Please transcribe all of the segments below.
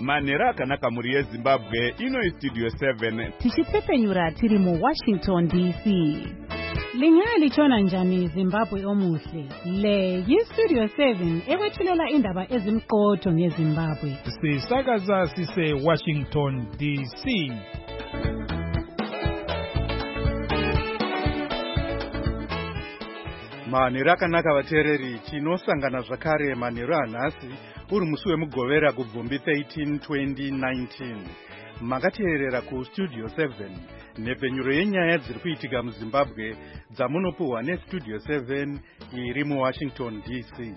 manhero akanaka mhuri yezimbabwe. Ino Studio 7 tichipfepenyura tiri muWashington DC. Lingaya litshona njani Zimbabwe omuhle? Le yiStudio 7 ekwethulela indaba ezimqotho ngeZimbabwe. Sisakaza sise Washington DC. Manhero akanaka vateereri, tinosangana zvakare manhero anhasi uri musi wemugovera kubvumbi 13 2019. Makateerera kuStudio 7 nhepfenyuro yenyaya dziri kuitika muZimbabwe dzamunopuhwa neStudio 7 iri muWashington DC.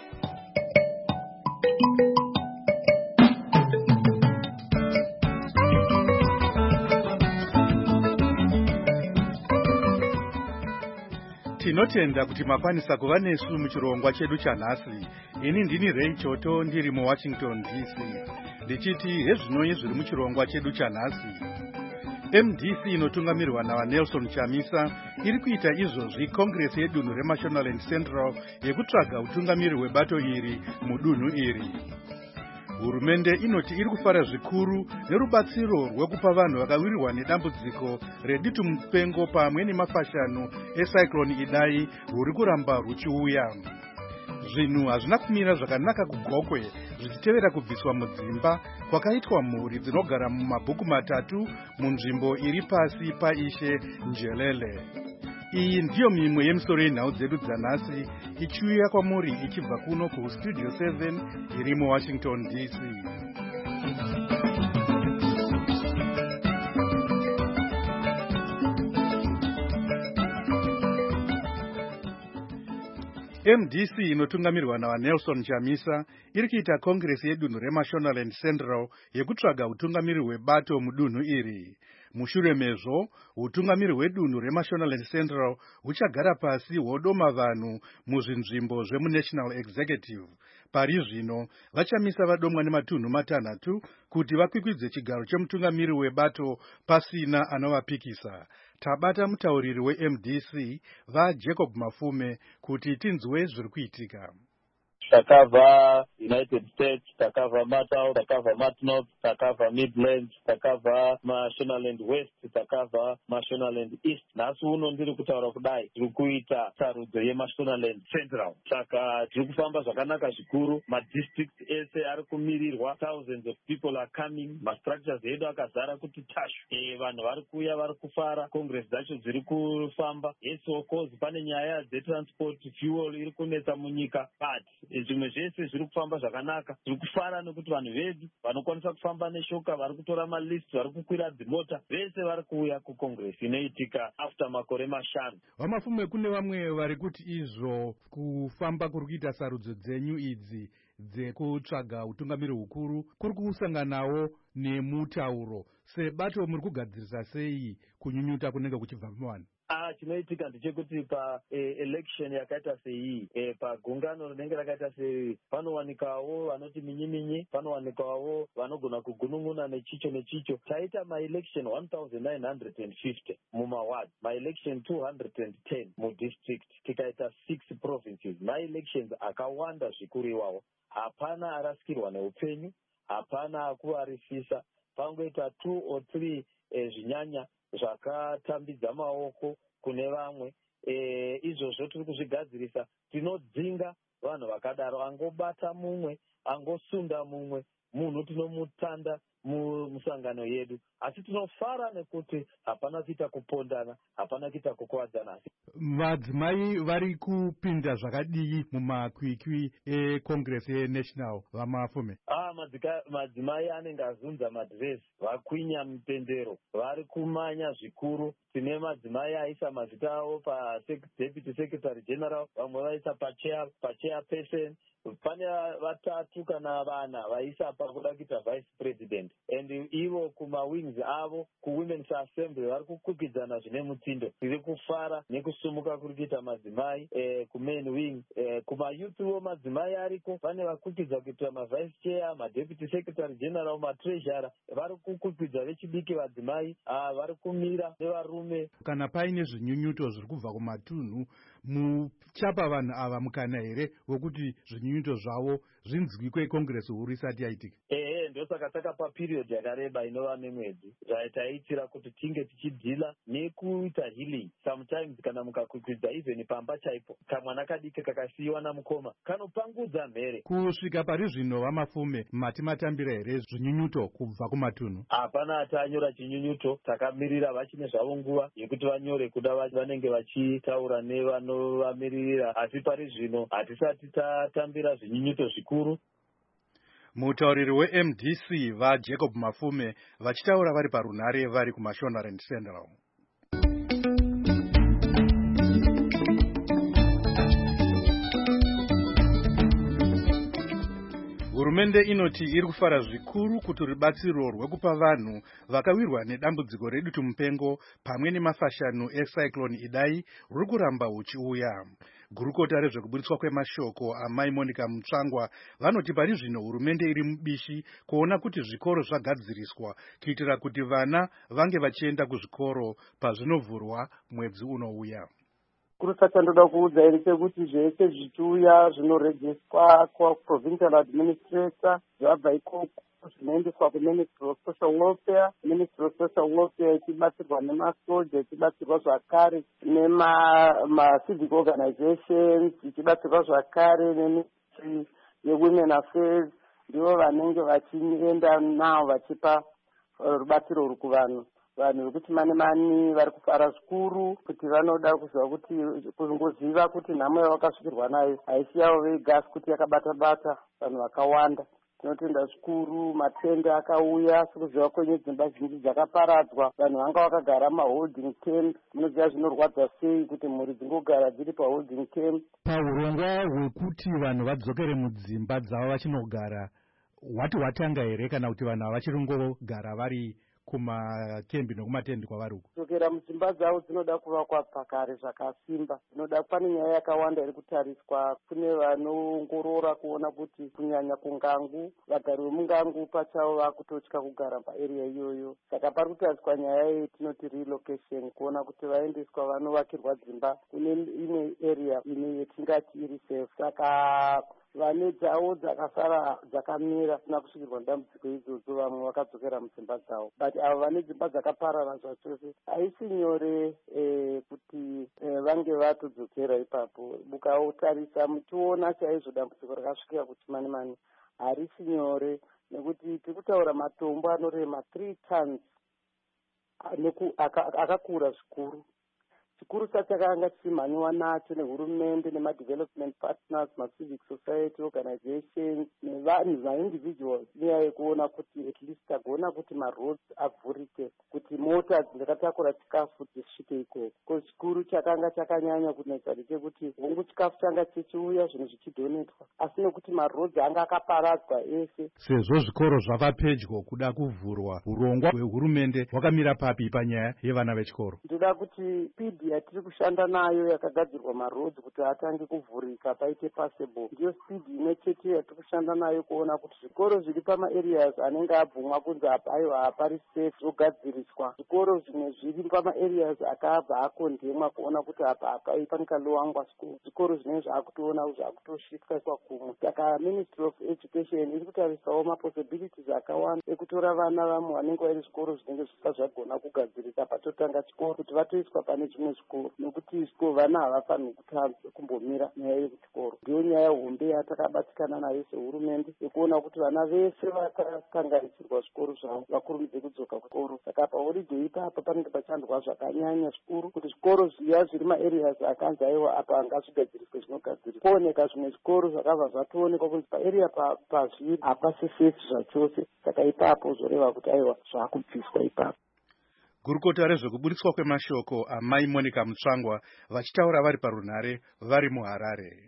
Tinotenda kuti makwanisa kuva nesu muchirongwa chedu chanhasi. Ini ndini Ray Choto ndiri muWashington DC. Ndichiti hezvinoi zviri muchirongwa chedu chanhasi. MDC inotungamirwa naVaNelson Chamisa iri kuita izvozvi Congress yedunhu reMashonaland Central yekutsvaga utungamiri hwebato iri mudunhu iri. Hurumende inoti iri kufara zvikuru nerubatsiro rwekupa vanhu vakawirirwa nedambudziko redutu mupengo pamwe nemafashano ecyclone Idai rwuri kuramba ruchiuya. Zvinhu hazvina kumira zvakanaka kuGokwe zvichitevera kubviswa mudzimba kwakaitwa mhuri dzinogara mumabhuku matatu munzvimbo iri pasi paIshe Njelele. Iyi ndiyo mimwe yemisoro yenhau dzedu dzanhasi ichiuya kwamuri ichibva kuno kuStudio 7 iri muWashington DC. MDC inotungamirwa naVaNelson Chamisa iri kuita Congress yedunhu reMashonaland Central yekutsvaga utungamiri hwebato mudunhu iri. Mushure mezvo, utungamiri hwedunhu reMashonaland Central huchagara pasi hodoma vanhu muzvinzvimbo zvemuNational Executive. Pari zvino, vaChamisa vadomwa nematunhu matanhatu kuti vakwikwidze chigaro chemutungamiri hwebato pasina anovapikisa. Tabata mutauriri weMDC vaJacob Mafume kuti tinzwe zviri kuitika. Takabva United States, takabva Matau, takabva Matnorth, takabva Midlands, takabva Mashonaland West, takabva Mashonaland East. Nhasi uno ndiri kutaura kudai tiri kuita sarudzo yeMashonaland Central. Saka tiri kufamba zvakanaka zvikuru, madistrict ese ari kumirirwa, thousands of people are coming, mastructures edu akazara kuti tashu. Vanhu vari kuuya vari kufara, congress dzacho dziri kufamba. Yes, of course pane nyaya dzetransport, fuel iri kunetsa munyika, but zvimwe zvese zviri kufamba zvakanaka. Tiri kufara nekuti vanhu vedu vanokwanisa kufamba neshoka vari kutora malist, vari kukwira dzimota, vese vari kuuya kucongress inoitika after makore mashanu. Vamafume kune vamwe vari kuti izvo kufamba kuri kuita sarudzo dzenyu idzi dzekutsvaga utungamiri hukuru kuri kusanganawo nemutauro. Sebato muri kugadzirisa sei kunyunyuta kunenge kuchibva muvanhu? Chinoitika ndechekuti election yakaita sei, pagungano rinenge rakaita sei, panowanikawo vanoti minyi-minyi, panowanikawo vanogona kugunun'una nechicho. Taita ma-election 1950 mumaward, ma-election 210 mudistrict, tikaita 6 provinces, ma-elections akawanda zvikuru iwawo. Hapana arasikirwa neupenyu, hapana akuvarisisa, pangoita 2 or 3 zvinyanya zvakatambidza maoko kune vamwe. Izvozvo tiri kuzvigadzirisa. Tinodzinga vanhu vakadaro, angobata mumwe, angosunda mumwe, munhu tinomutanda musangano yedu. Asi tinofara nekuti hapana kuita kupondana, hapana kuita kukuwadzana. Madzimai vari kupinda zvakadii mumakwikwi eCongress yeNational Vamafume? Madzimai anenge azunza madhiresi, vakwinya mupendero, vari kumanya zvikuru. Tine madzimai aisa mazita avo paDeputy Secretary General, vamwe vaisa pachairperson. Pane 3 kana 4 vaisa pakuda kuita vice president, and ivo kumawings avo kuwomen's assembly vari kukwikwidza zvine mutsindo. Tiri kufara nekusumuka kuri kuita madzimai kumain wing. Kumayouthwo madzimai ariko, pane vakwikidza kuita mavice chair, madeputy secretary general, matreasurer, vari kukwikidza vechidiki vadzimai, vari kumira nevarume. Kana paine zvinyunyuto zviri kubva kumatunhu muchapa vanhu ava mukana here wekuti zvinyunyuto zvavo zvinzwikwe kongresi huru isati yaitika? Ndosaka takapa period yakareba inova memwedzi zvaitaitira kuti tinge tichidhila nekuita healing. Sometimes kana mukakwikwidzwa even pamba chaipo kamwana kadike kakasiyiwa namukoma kanopangudza mhere. Kusvika pari zvino vamafume mati matambira here zvinyunyuto kubva kumatunhu? Hapana atanyora chinyunyuto, takamirira vachine zvavo nguva yekuti vanyore kuda vanenge vachitaura nevanovamiririra, asi pari zvino hatisati tatambira zvinyunyuto zvikuru. Mutauriri weMDC vaJacob Mafume vachitaura vari parunhare vari kuMashonaland Central. Hurumende inoti iri kufara zvikuru kuti rubatsiro rwekupa vanhu vakawirwa nedambudziko redutu mupengo pamwe nemafashanu ecyclone Idai ruri kuramba huchiuya. Gurukota rezvekuburitswa kwemashoko amai Monica Mutsvangwa vanoti pari zvino hurumende iri mubishi kuona kuti zvikoro zvagadziriswa kuitira kuti vana vange vachienda kuzvikoro pazvinovhurwa mwedzi unouya. Kurusaka ndoda kuudza iri chekuti zvese zvichiuya zvinorejeswa kuprovincial administrator zvabva ikoko zvinoendeswa kuministry of social welfare. Ministry of social welfare ichibatsirwa nemasoja, ichibatsirwa zvakare nemasivic organizations, ichibatsirwa zvakare neministry yewomen affairs. Ndivo vanenge vachienda navo vachipa rubatsiro uru kuvanhu. Vanhu vekuti mani vari kufara zvikuru kuti vanoda kuziva kuti kungoziva kuti nhamo yavakasvikirwa nayo haisi yavo vega kuti yakabata vanhu vakawanda. Tinotenda zvikuru, matenda akauya sekuziva kwenye dzimba zhinji dzakaparadzwa, vanhu vanga vakagara maholding camp. Munoziva zvinorwadza sei kuti mhuri dzingogara dziri paholding camp. Paurongwa hwekuti vanhu vadzokere mudzimba dzavo vachinogara hwati hwatanga here kana kuti vanhu ava vachingogara vari kumakembi nokumatendi kwavari uko? Kudzokera mudzimba dzavo dzinoda kuvakwa pakare zvakasimba. Dzinoda pane nyaya yakawanda iri kutariswa. Kune vanoongorora kuona kuti kunyanya kungangu vagari vemungangu pachavo vakutotya kugara paarea iyoyo. Saka pari kutariswa nyaya yetinoti relocation, kuona kuti vaendeswa vanovakirwa dzimba kune imwe area ine yetingati iri safe. Saka vane dzavo dzakasara dzakamira sina kusvikirwa ndambudziko idzodzo vamwe vakadzokera mudzimba dzavo. But avo vane dzimba dzakaparara zvachose haisi nyore kuti vange vatodzokera ipapo. Mukatarisa muchiona chaizvo dambudziko rakasvikira kuti mani harisi nyore, nekuti tiri kutaura matombo anorema 3 tons akakura zvikuru. Chikuru chakanga chimhanywa nacho nehurumende nemadevelopment partners, macivic society organizations nevanhu vaindividuals, nyaya yekuona kuti at least tagona kuti maroads avhurike, kuti mota dzakatakura chikafu dzisvike ikoko. Chikuru chakanga chakanyanya kunetsa ndechekuti hongu chikafu changa chichiuya zvinhu zvichidonetwa, asi nekuti maroads anga akaparadzwa ese. Sezvo zvikoro zvava pedyo kuda kuvhurwa, urongwa hwehurumende hwakamira papi panyaya yevana vechikoro? Ndoda kuti speed yatiri kushanda nayo yakagadzirwa maroads kuti atange kuvhurika paite passable, ndiyo speed imwe chete yatiri kushanda nayo kuona kuti zvikoro zviri pamaareas anenge abvumwa kunzi apa aiwa hapari safe zogadziriswa. Zvikoro zvimwe zviri pamaareas akabva akondemwa kuona kuti apa hapai panikalowangwa school, zvikoro zvine zvaakutoona zvakutosvika kwakumwe. Saka Ministry of Education iri kutarisawo mapossibilities akawanda ekutora vana vamwe vanenge vari zvikoro zvinenge zvisati zvagona kugadzirika patotanga chikoro kuti vatoiswa pane zvimwe zvikoro, nekuti zvikoro vana havafaniri kutanzwa kumbomira nyaya yekuchikoro. Ndiyo nyaya hombe yatakabatikana nayo sehurumende yekuona kuti vana vese vakakanganisirwa zvikoro zvavo vakurumidze kudzoka kuchikoro. Saka paholiday ipapo panenge pachandwa zvakanyanya zvikuru kuti zvikoro zviya zviri maareas akanzi aiwa apa ngazvigadziriswe zvinogadziriswa. Kuoneka zvimwe zvikoro zvakabva zvatoonekwa kuti paarea pazviri hapasi safe zvachose. Saka ipapo zoreva kuti aiwa zvakubviswa ipapo. Gurukota rezvekuburitswa kwemashoko amai Monica Mutsvangwa vachitaura vari parunhare vari muHarare.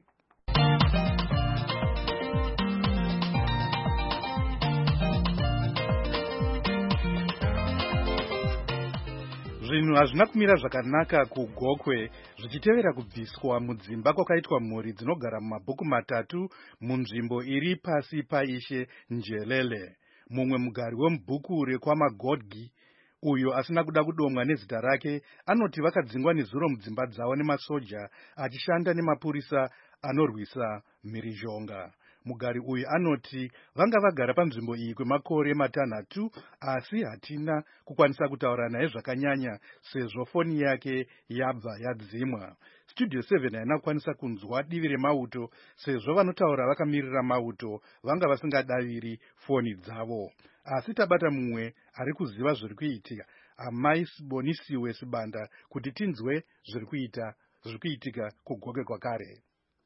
Zvinhu hazvina kumira zvakanaka kuGokwe zvichitevera kubviswa mudzimba kwakaitwa mhuri dzinogara mumabhuku matatu munzvimbo iri pasi paishe Njelele. Mumwe mugari wemubhuku rekwamagodgi uyo asina kuda kudomwa nezita rake anoti vakadzingwa nezuro mudzimba dzavo nemasoja achishanda nemapurisa anorwisa mhirizhonga. Mugari uyu anoti vanga vagara panzvimbo iyi kwemakore matanhatu asi hatina kukwanisa kutaura naye zvakanyanya sezvo foni yake yabva yadzimwa. Studio 7 haina kukwanisa kunzwa divi remauto sezvo vanotaura vakamirira mauto vanga vasingadaviri foni dzavo. Asi tabata mumwe ari kuziva zviri kuitika, Amai Bonisiwe Sibanda, kuti tinzwe zviri kuitika kugoke kwakare.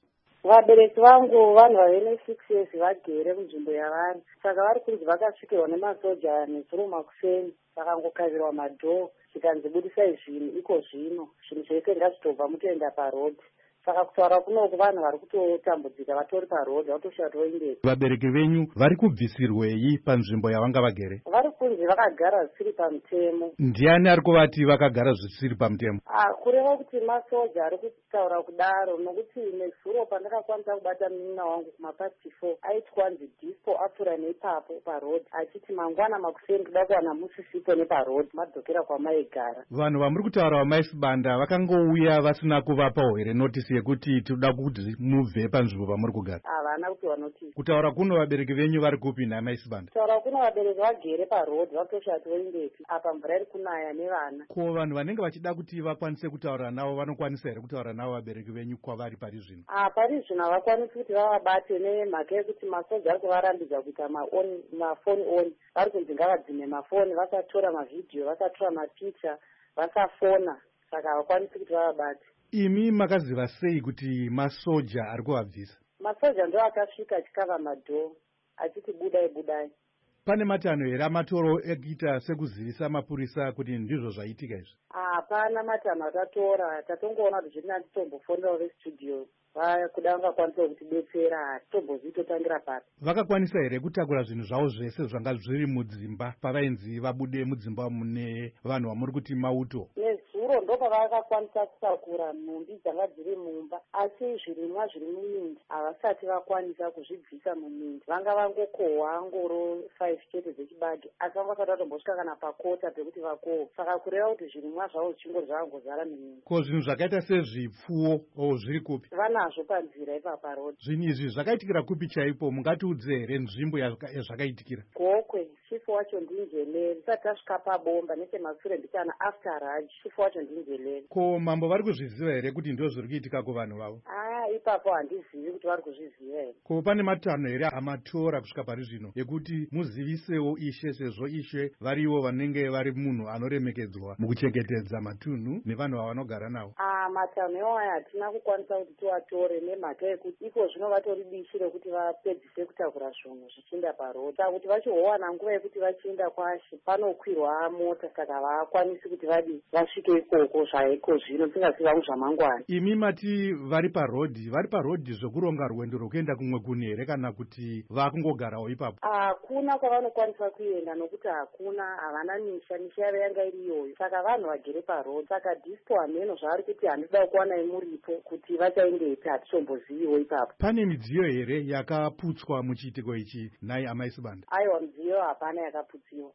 Vabereki vangu vanhu vavene 6 years vagere munzvimbo yavari, saka vari kunzi vakasvikerwa nemasoja nezuro makuseni, vakangokazirwa madhoo zvikanzi budisai zvinhu iko zvino, zvinhu zvese ngazvitobva mutoenda parodhi. Saka kutaura kunoku vanhu vari kutotambudzika vatori parodhi vatoshaura toindei. Vabereki venyu vari kubvisirwei panzvimbo yavanga vagere? Vari kunzi vakagara zvisiri pamutemo. Ndiani ari kuvati vakagara zvisiri pamutemo? Kureva kuti masoja ari kutaura kudaro, nokuti nezuro pandakakwanisa kubata munina wangu kumapasti 4 aiti kwanzi dispo apfuura neipapo parodhi achiti mangwana makuseni kuda kuwana musisipo neparodhi madzokera kwamaigara. Vanhu vamuri kutaura vaMai Sibanda vakangouya vasina kuvapawo here notisi yekuti tinoda kuti mubve panzvimbo pamuri kugara? Havana kupiwa notisi. Kutaura kuno vabereki venyu vari kupi naMai Sibanda? Kutaura kuno vabereki vagere parodhi vatosha toindepi apa mvura iri kunaya nevana. Ko vanhu vanenge vachida kuti vakwanise kutaura navo vanokwanisa here kutaura navo vabereki venyu kwavari pari zvino? Pari zvino havakwanisi kuti vavabate nemhaka yekuti masoja ari kuvarambidza kuita mafoni oni. Vari kunzi ngavadzime mafoni, vasatora mavhidhiyo, vasatora mapicha, vasafona, saka havakwanisi kuti vavabate. Imi makaziva sei kuti masoja ari kuvabvisa? Masoja ndo akasvika achikava madhoo achiti budai budai. Pane matanho here amatoro ekuita sekuzivisa mapurisa kuti ndizvo zvaitika izvi? Hapana matanho atatora, tatongoona kuti zviri natitombofonerawo vestudio vakuda vangakwanisa kutidetsera, hatitomboziitotangira pari. Vakakwanisa here kutakura zvinhu zvavo zvese zvanga zviri mudzimba pavainzi vabude mudzimba mune vanhu vamuri kuti mauto? Nezuro ndo pavakakwanisa kutakura nhumbi dzanga dziri mumba, asi zvirimwa zviri mumindi havasati vakwanisa kuzvibvisa mumindi. Vanga vangokohwa ngoro 5 chete dzechibage, asi vanga vasati vatombosvika kana pakota pekuti vakohwa, saka kureva kuti zvirimwa zvavo zvichingori zvakangozara mumindi. Ko zvinhu zvakaita sezvipfuwo zviri kupi? Vanazvo panzira ipapa road. Zvinhu izvi zvakaitikira kupi chaipo? Mungatiudze here nzvimbo yazvakaitikira? Gokwe, chifu wacho ndinjeleli, isati asvika pabomba nechemashure ndikana after raj, chifu wacho ndinjeleli. Ko mambo vari kuzviziva here kuti ndo zviri kuitika kuvanhu vavo? Ipapo handizivi kuti vari kuzviziva here. Ko pane matanho here amatora kusvika pari zvino ekuti muzivisewo ishe, sezvo ishe varivo vanenge vari munhu anoremekedzwa mukuchengetedza matunhu nevanhu vavanogara navo? Matanho iwayo hatina kukwanisa kuti tivatore nemhaka yekuti iko zvino vatori bishi rekuti vapedzise kutakura zvinhu zvichienda parodhi. Saka kuti vachihowana nguva yekuti vachienda kwashi panokwirwa mota, saka havakwanisi kuti vasvike ikoko zvaiko zvino tingaziva zvamangwana. Imi mati vari parodhi zvokuronga rwendo rwokuenda kumwe kune here kana kuti vakungogarawo ipapo? Hakuna kwavanokwanisa kuenda nokuti havana misha yavo yanga iri iyoyo, saka vanhu vagere parodhi. Saka dispo hameno zvavari kuti handida kuwanai muripo kuti vachaendepi hatitomboziviwo ipapo. Pane midziyo here yakaputswa muchiitiko ichi nhai Amai Sibanda? Aiwa, midziyo hapana yakaputsiwa.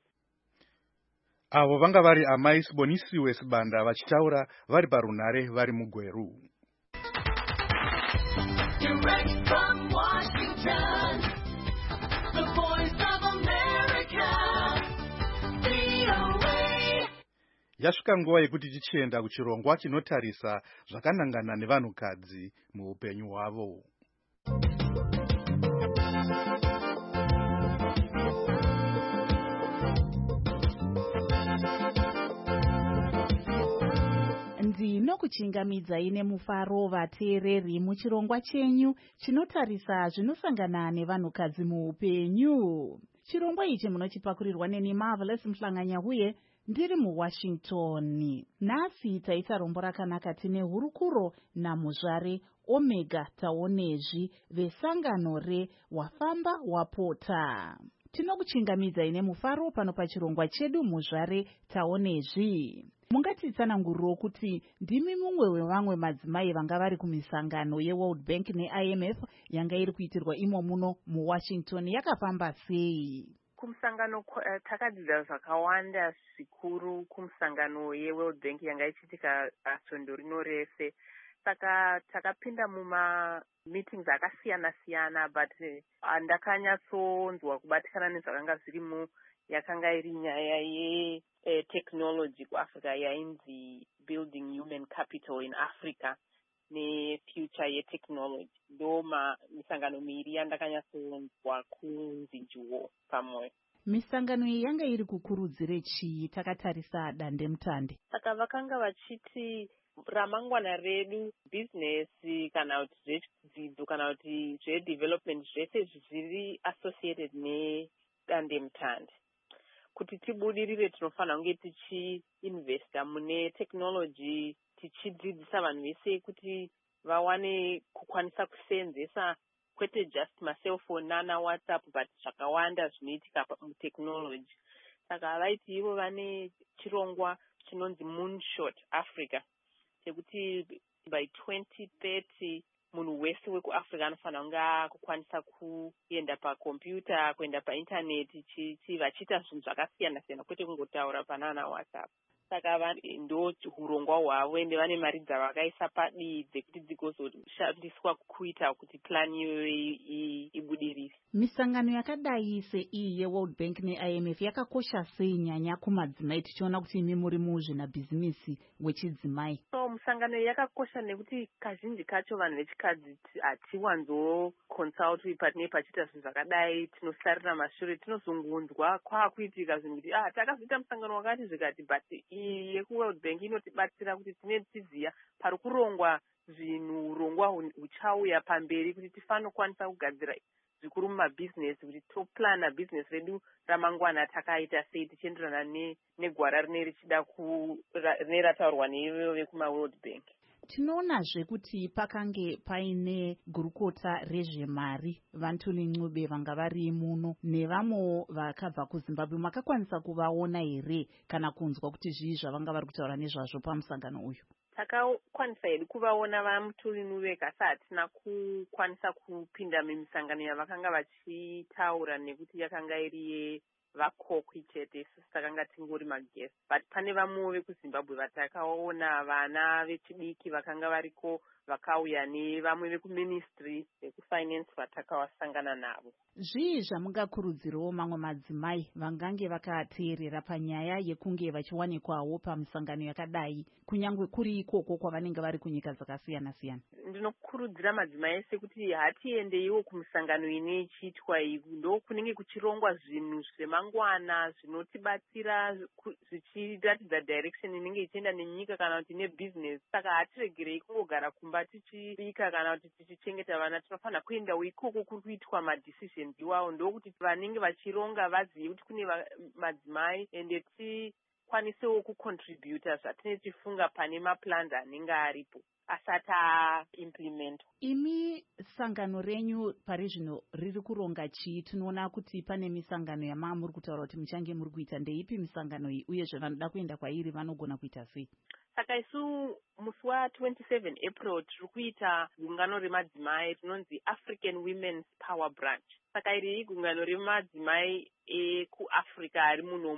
Avo vanga vari Amai Bonisiwe Sibanda vachitaura vari parunhare vari muGweru. Direct from Washington, the voice of America, VOA. Yasvika nguva yekuti tichienda kuchirongwa chinotarisa zvakanangana nevanhukadzi muupenyu hwavo. Ndinokuchingamidzai nemufaro vateereri muchirongwa chenyu chinotarisa zvinosangana nevanhukadzi muupenyu. Chirongwa ichi munochipakurirwa neni Marvelous Mhlanganya uye ndiri muWashington. Nhasi taita rombo rakanaka tine hurukuro namuzvare Omega Taonezvi vesangano reWafamba Wapota. Tinokuchingamidzai nemufaro pano pachirongwa chedu muzvare Taonezvi. Mungatitsananguriro kuti ndimi mumwe wevamwe madzimai vanga vari kumisangano yeWorld Bank neIMF yanga iri kuitirwa imo muno muWashington. Yakafamba sei? kumusangano takadzidza zvakawanda zvikuru kumusangano yeWorld Bank yanga ichiitika svondo rino rese. Saka takapinda meetings akasiyana-siyana, but ndakanyatsonzwa kubatikana nezvakanga zvirimo yakanga iri nyaya technology kuAfrica yainzi building human capital in Africa nefuture yetechnology. Ndo misangano miri yandakanyatsonzwa kunzi njuwo pamwe. Misangano iyi yanga iri kukurudzire chii takatarisa dandemutande? Saka vakanga vachiti ramangwana redu, business kana kuti zvedzidzo kana kuti zvedevelopment zvese zviri associated nedandemutande. Kuti tibudirire tinofanira kunge tichiinvesta mune technology, tichidzidzisa vanhu vese kuti vawane kukwanisa kuseenzesa kwete just macellphone nana WhatsApp but zvakawanda zvinoitika mutechnology. Saka vaiti ivo vane chirongwa chinonzi Moonshot Africa, chekuti by 2030 munhu wese wekuAfrica anofanira kunge akukwanisa kuenda pakombiyuta, kuenda paintaneti, vachiita zvinhu zvakasiyana-siyana, kwete kungotaura panana WhatsApp. Saka ndo urongwa hwavo ende vane mari dzavakaisa padii dzekuti dzigozoshandiswa kuita kuti plani iyoyo ibudirire. Misangano yakadai seiyi yeWorld Bank neIMF yakakosha sei nyanya kumadzimai, tichiona kuti imi muri muzvinabhizimisi wechidzimai? So misangano yakakosha nekuti kazhinji kacho vanhu vechikadzi hatiwanzoconsultwi patinenge pachiita zvinhu zvakadai, tinosarira mashure, tinozungunzwa kwakuitika zvinhu kuti takazoita musangano wakati zvikati, but iyi yekuWorld Bank inotibatsira kuti tinenge tiziya pari kurongwa zvinhu, urongwa huchauya pamberi, kuti tifanire kukwanisa kugadzira zvikuru mumabhizinesi, kuti toplana bhizinesi redu ramangwana takaita sei tichienderana negwara rine richida rine rataurwa neiveve vekumaWorld Bank. Tinoonazve kuti pakange paine gurukota rezvemari Vantuli Ncube vanga vari muno nevamwe vakabva kuZimbabwe. Makakwanisa kuvaona here kana kunzwa kuti zvii zvavanga vari kutaura nezvazvo pamusangano uyu? Takakwanisa hedu kuvaona Vamutuli Ncube, asi hatina kukwanisa kupinda mumisangano yavakanga vachitaura nekuti yakanga iri vakokwi chete, isusu takanga tingori magesi. But pane vamwe vekuZimbabwe vatakaona, vana vechidiki vakanga variko, vakauya nevamwe vekuministry vekufinance vatakawasangana navo. Zvii zvamungakurudzirawo mamwe madzimai vangange vakateerera panyaya yekunge vachiwanikwawo pamisangano yakadai, kunyange kuri ikoko kwavanenge vari kunyika dzakasiyana-siyana? Ndinokurudzira madzimai ese kuti hatiendeiwo kumisangano ine ichiitwa iyi, ndo kunenge kuchirongwa zvinhu zvemangwana zvinotibatsira zvichiratidza direction inenge ichienda nenyika kana kuti nebusiness. Saka hatiregerei kungogara kumba tichibika kana kuti tichichengeta vana, tinofanira kuendawo ikoko kuri kuitwa madecision iwawo, ndokuti vanenge vachironga vazive kuti kune madzimai ende tikwanisewo kucontributa zvatinenge tichifunga pane maplans anenge aripo asati aimplementwa. Imi sangano renyu pari zvino riri kuronga chii? Tinoona kuti pane misangano yamuri kutaura kuti muchange muri kuita. Ndeipi misangano iyi uyezve vanoda kuenda kwairi vanogona kuita sei? Saka isu musi wa27 April tiri kuita gungano remadzimai rinonzi African Women's Power Branch. Saka iri igungano remadzimai ekuAfrica ari muno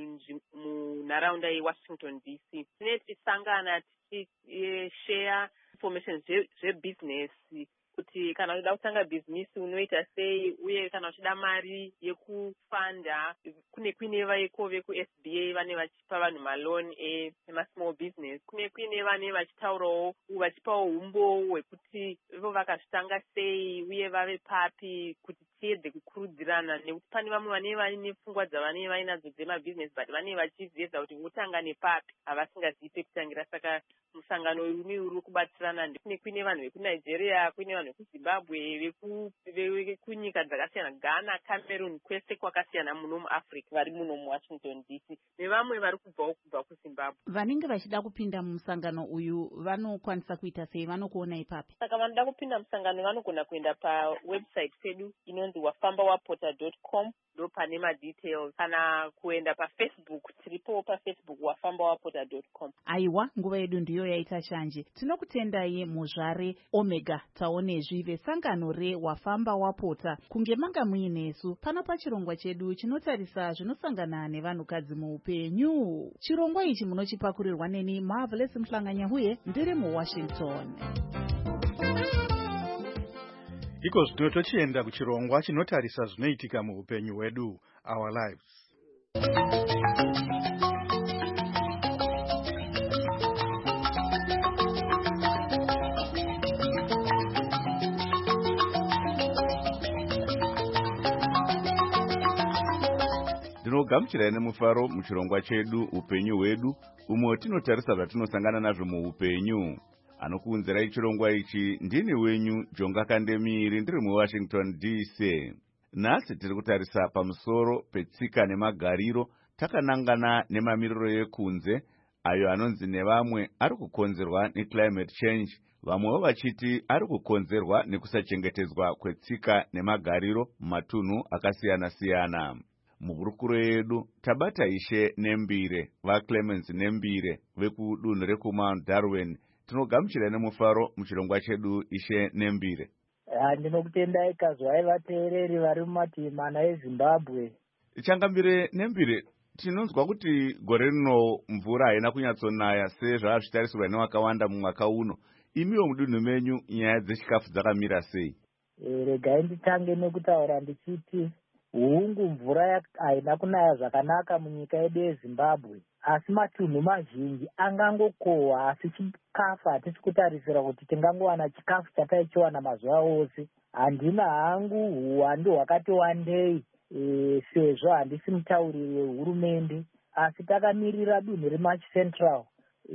munharaunda yeWashington DC. Tine tichisangana tichishare information zvebusiness, kuti kana uchida kutanga bhizinesi unoita sei, uye kana uchida mari yekufanda, kune kuine vaiko vekuSBA vane vachipa vanhu maloni emasmall business, kune kuine vane vachitaurawo vachipawo umbo hwekuti ivo vakazvitanga sei uye vave papi, kuti tiedze kukurudzirana, nekuti pane vamwe vanenge vaine pfungwa dzavanenge vainadzo dzemabhizinesi but vanenge vachizeza kuti votanga nepapi havasingazivi pekutangira. Saka musangano uyu uri kubatsirana, kune kuine vanhu vekuNigeria, kuine vanhu vekuZimbabwe, vekunyika dzakasiyana, Ghana, Cameroon, kwese kwakasiyana muno muAfrica vari muno muWashington DC, nevamwe vari kubva kuZimbabwe. Vanenge vachida kupinda mumusangano uyu vanokwanisa kuita sei? Vanokuona ipapi? Saka vanoda kupinda musangano vanogona kuenda pawebsite pedu inonzi rinonzi wafambawapota.com, ndo pane madetails. Kana kuenda pafacebook, tiripo pafacebook wafambawapota.com. aiwa, nguva yedu ndiyo yaita shanje. Tinokutendai muzvare Omega taonezvi vesangano rewafamba wapota kunge manga muinesu pano pachirongwa chedu chinotarisa zvinosangana nevanhukadzi muupenyu. Chirongwa ichi munochipakurirwa neni Marvelous Mhlanganya ndiri muWashington. iko zvino tochienda kuchirongwa chinotarisa zvinoitika muupenyu hwedu, our lives. Ndinogamuchirai nemufaro muchirongwa chedu upenyu hwedu, umwe tinotarisa zvatinosangana nazvo muupenyu. Anokuunzirai chirongwa ichi ndini wenyu Jonga Kandemiri, ndiri muWashington DC. Nhasi tiri kutarisa pamusoro petsika nemagariro, takanangana nemamiriro ekunze ayo anonzi nevamwe ari kukonzerwa neclimate change, vamwewo vachiti ari kukonzerwa nekusachengetedzwa kwetsika nemagariro mumatunhu akasiyana-siyana. Muhurukuro yedu tabata Ishe Nembire, vaClemens Nembire vekudunhu rekuMount Darwin. Tinogamuchira nemufaro muchirongwa chedu Ishe Nembire. Ndinokutendai kazvai vateereri vari mumativi mana eZimbabwe. Changambire Nembire, tinonzwa kuti gore rino mvura haina kunyatsonaya sezvazvitarisirwa nevakawanda mumwaka uno. Imiwo mudunhu menyu nyaya dzechikafu dzakamira sei? Regai nditange nekutaura ndichiti hungu mvura haina kunaya zvakanaka munyika yedu yeZimbabwe, asi matunhu mazhinji angangokohwa, asi chikafu hatisi kutarisira kuti tingangowana chikafu chataichiwana mazuva ose. Handina hangu uwandu hwakati wandei sezvo handisi mutauriri wehurumende, asi takamirira dunhu reMarch Central.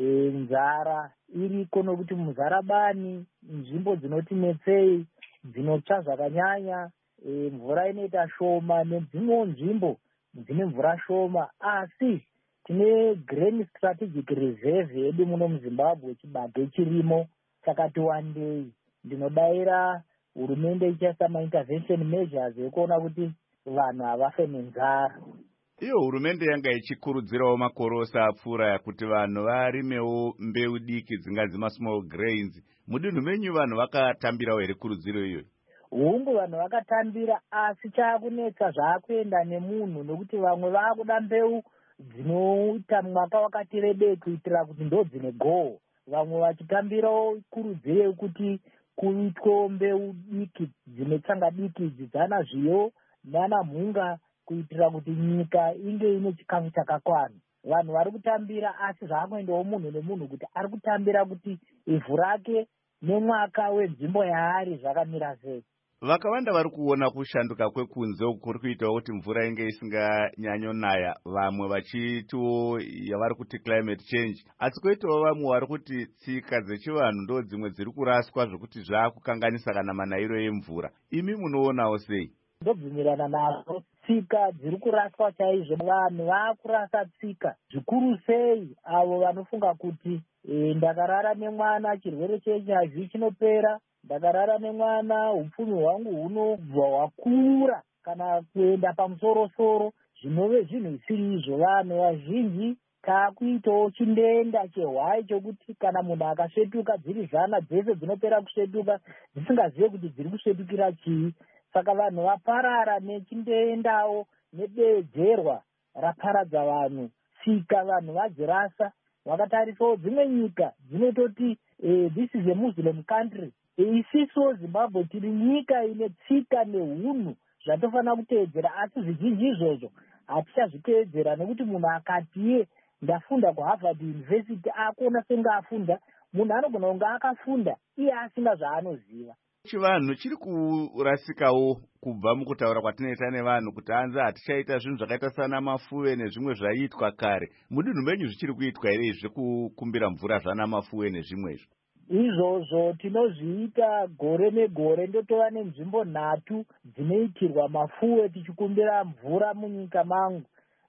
Nzara iriko nokuti muzarabani nzvimbo dzinotinetsei dzinotsva zvakanyanya, mvura inoita shoma, nedzimwewo nzvimbo dzine mvura shoma, asi tine Grain Strategic Reserve yedu muno muZimbabwe, chibage chirimo chakati wandei. Ndinodaira hurumende ichaisa ma-intervention measures ekuona kuti vanhu havafe nenzara. Iyo hurumende yanga ichikurudzirawo makorosa apfuura kuti vanhu varimewo mbeu diki dzinganzi small grains. Mudunhu menyu vanhu vakatambirawo here kurudziro iyoyo? Hungu vanhu vakatambira, asi chaakunetsa zvaakuenda nemunhu, nokuti vamwe vaakuda mbeu dzinoita mwaka wakati rebei kuitira kuti ndo dzine goho. Vamwe vachitambirawo kurudziro yekuti kuitwewo mbeu diki dzine tsanga diki dzidzana zviyo nana mhunga kuitira kuti nyika inge ine chikafu chakakwana. Vanhu vari kutambira, asi zvaakuendawo munhu nemunhu kuti ari kutambira kuti ivhu rake nemwaka wenzvimbo yaari zvakamira sei. Vakawanda vari kuona kushanduka kwekunze kuri kuitawo kuti mvura inge isinganyanyonaya, vamwe vachitiwo yavari kuti climate change, asi koitawo vamwe vari kuti tsika dzechivanhu ndo dzimwe dziri kuraswa zvokuti zvaakukanganisa kana manayiro emvura. Imi munoonawo sei? Ndobvumirana nazvo, tsika dziri kuraswa chaizvo. Vanhu vaakurasa tsika zvikuru sei avo vanofunga kuti ndakarara nemwana chirwere cheHIV chinopera, ndakarara nemwana upfumi hwangu hunobva hwakura kana kuenda pamusoro-soro, zvinove zvinhu zvisiri izvo. Vanhu vazhinji taakuitawo chindenda chehwai chokuti kana munhu akasvetuka dziri zana dzese dzinopera kusvetuka dzisingazive kuti dziri kusvetukira chii. Saka vanhu vaparara nechindendawo nedeedzerwa raparadza vanhu. Tsika vanhu vadzirasa. Vakatarisawo dzimwe nyika dzinototi this is a Muslim country. Isiso Zimbabwe tiri nyika ine tsika nehunhu zvatofanira kuteedzera, asi zvizhinji izvozvo hatichazviteedzera, nekuti munhu akati iye ndafunda kuHarvard University akuona senge afunda. Munhu anogona kunge akafunda iye asina zvaanoziva. Chivanhu chiri kurasikawo kubva mukutaura kwatinoita nevanhu kuti hanzi hatichaita zvinhu zvakaita sana mafuwe nezvimwe zvaiitwa kare. Mudunhu menyu zvichiri kuitwa here izvi kukumbira mvura zvana mafuwe nezvimwezvo? Izvozvo tinozviita gore negore. Ndotova nenzvimbo 3 dzinoitirwa mafuwe tichikumbira mvura munyika mangu.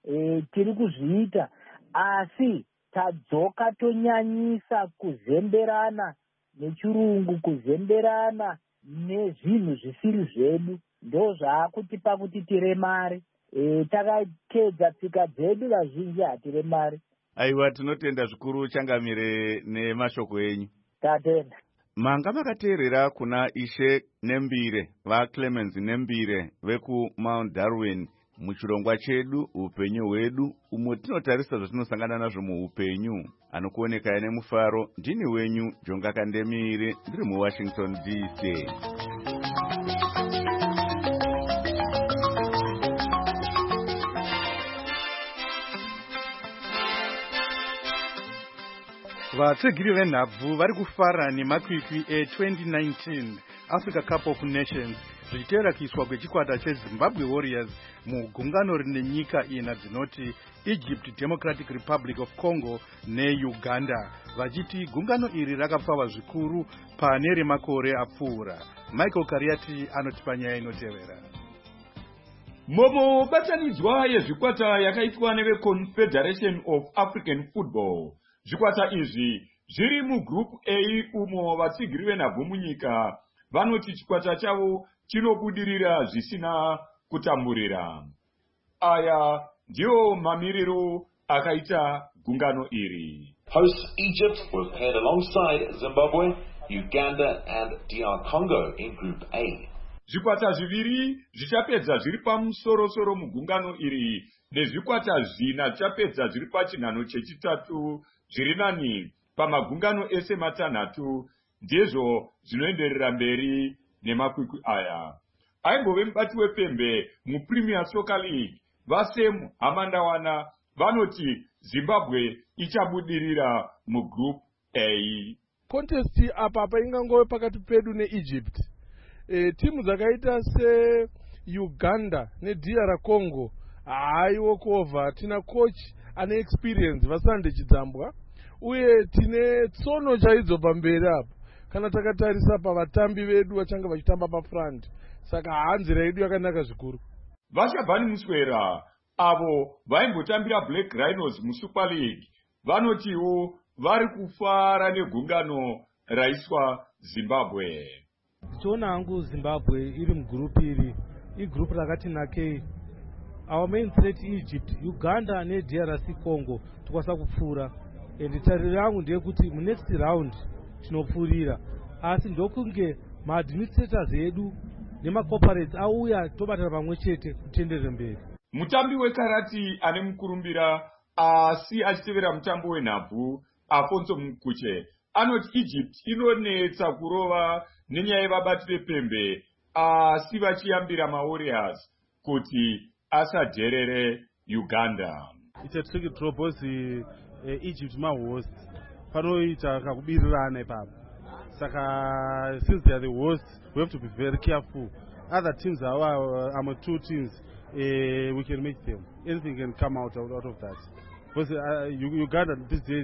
Tiri kuzviita, asi tadzoka tonyanyisa kuzemberana nechirungu, kuzemberana nezvinhu zvisiri zvedu. ndo zvakutipa kuti tiremare. Takakedza tsika dzedu, vazhinji hatiremare. Aiwa, tinotenda zvikuru Changamire nemashoko enyu. Tatenda. Manga makateerera kuna Ishe Nembire, vaClemens Nembire veku-Mount Darwin muchirongwa chedu upenyu hwedu, umwe tinotarisa zvatinosangana nazvo muupenyu. Anokuoneka nemufaro, ndini wenyu Jonga Kandemire, ndiri muWashington DC. Vatsvigiri venhabvu vari kufara nemakwikwi e2019 Africa Cup of Nations zvichitevera kuiswa kwechikwata cheZimbabwe Warriors mugungano rine nyika ina dzinoti Egypt, Democratic Republic of Congo neUganda, vachiti gungano iri rakapfava zvikuru pane remakore apfuura. Michael Kariati anotipa nyaya inotevera. Mubatanidzwa yezvikwata yakaitwa neveConfederation of African Football, zvikwata izvi zviri mugroup A umo vatsigiri venhabvu munyika vanoti chikwata chavo chinobudirira zvisina kutamburira. Aya ndiwo mamiriro akaita gungano iri. Hosts Egypt were paired alongside Zimbabwe, Uganda and DR Congo in Group A. Zvikwata zviviri zvichapedza zviri pamusoro-soro mugungano iri nezvikwata zvina zvichapedza zviri pachinhano chechitatu zviri nani pamagungano ese matanhatu ndizvo zvinoenderera mberi nemakwikwi aya. Aimbove mubati wepembe muPremier Soccer League vaSam Hamandawana vanoti Zimbabwe ichabudirira mugroup A. Contest apa paingangove pakati pedu neEgypt. Timu dzakaita seUganda neDR Congo hayi walkover. Tina coach ane experience Vasande Chidzambwa, uye tine tsono chaidzo pamberi apa kana takatarisa pavatambi vedu vachanga vachitamba pafront. Saka hanzira yedu yakanaka zvikuru. Vashabhani Muswera avo vaimbotambira Black Rhinos muSuper League vanotiwo vari kufara negungano raiswa Zimbabwe. Tiona hangu Zimbabwe iri mugroup iri, igroup rakati nakei. Our main threat Egypt, Uganda neDRC Congo tukwanisa kupfura. Tariro yangu ndeyekuti munext round tinopfurira, asi ndokunge maadministrators edu nemacorporates auya tobatana pamwe chete kutenderera mberi. Mutambi wekarati ane mukurumbira asi achitevera mutambo wenhabvu Afonso Mkuche anoti Egypt inonetsa kurova nenyaya yevabati vepembe asi vachiyambira maWarriors kuti asadherere Uganda. It's a tricky draw because Egypt ma-host panoita kakubirirana ipapo. Saka since they are the host, we have to be very careful. Other teams are our two teams. We can make them. Anything can come out of that. Because Uganda these days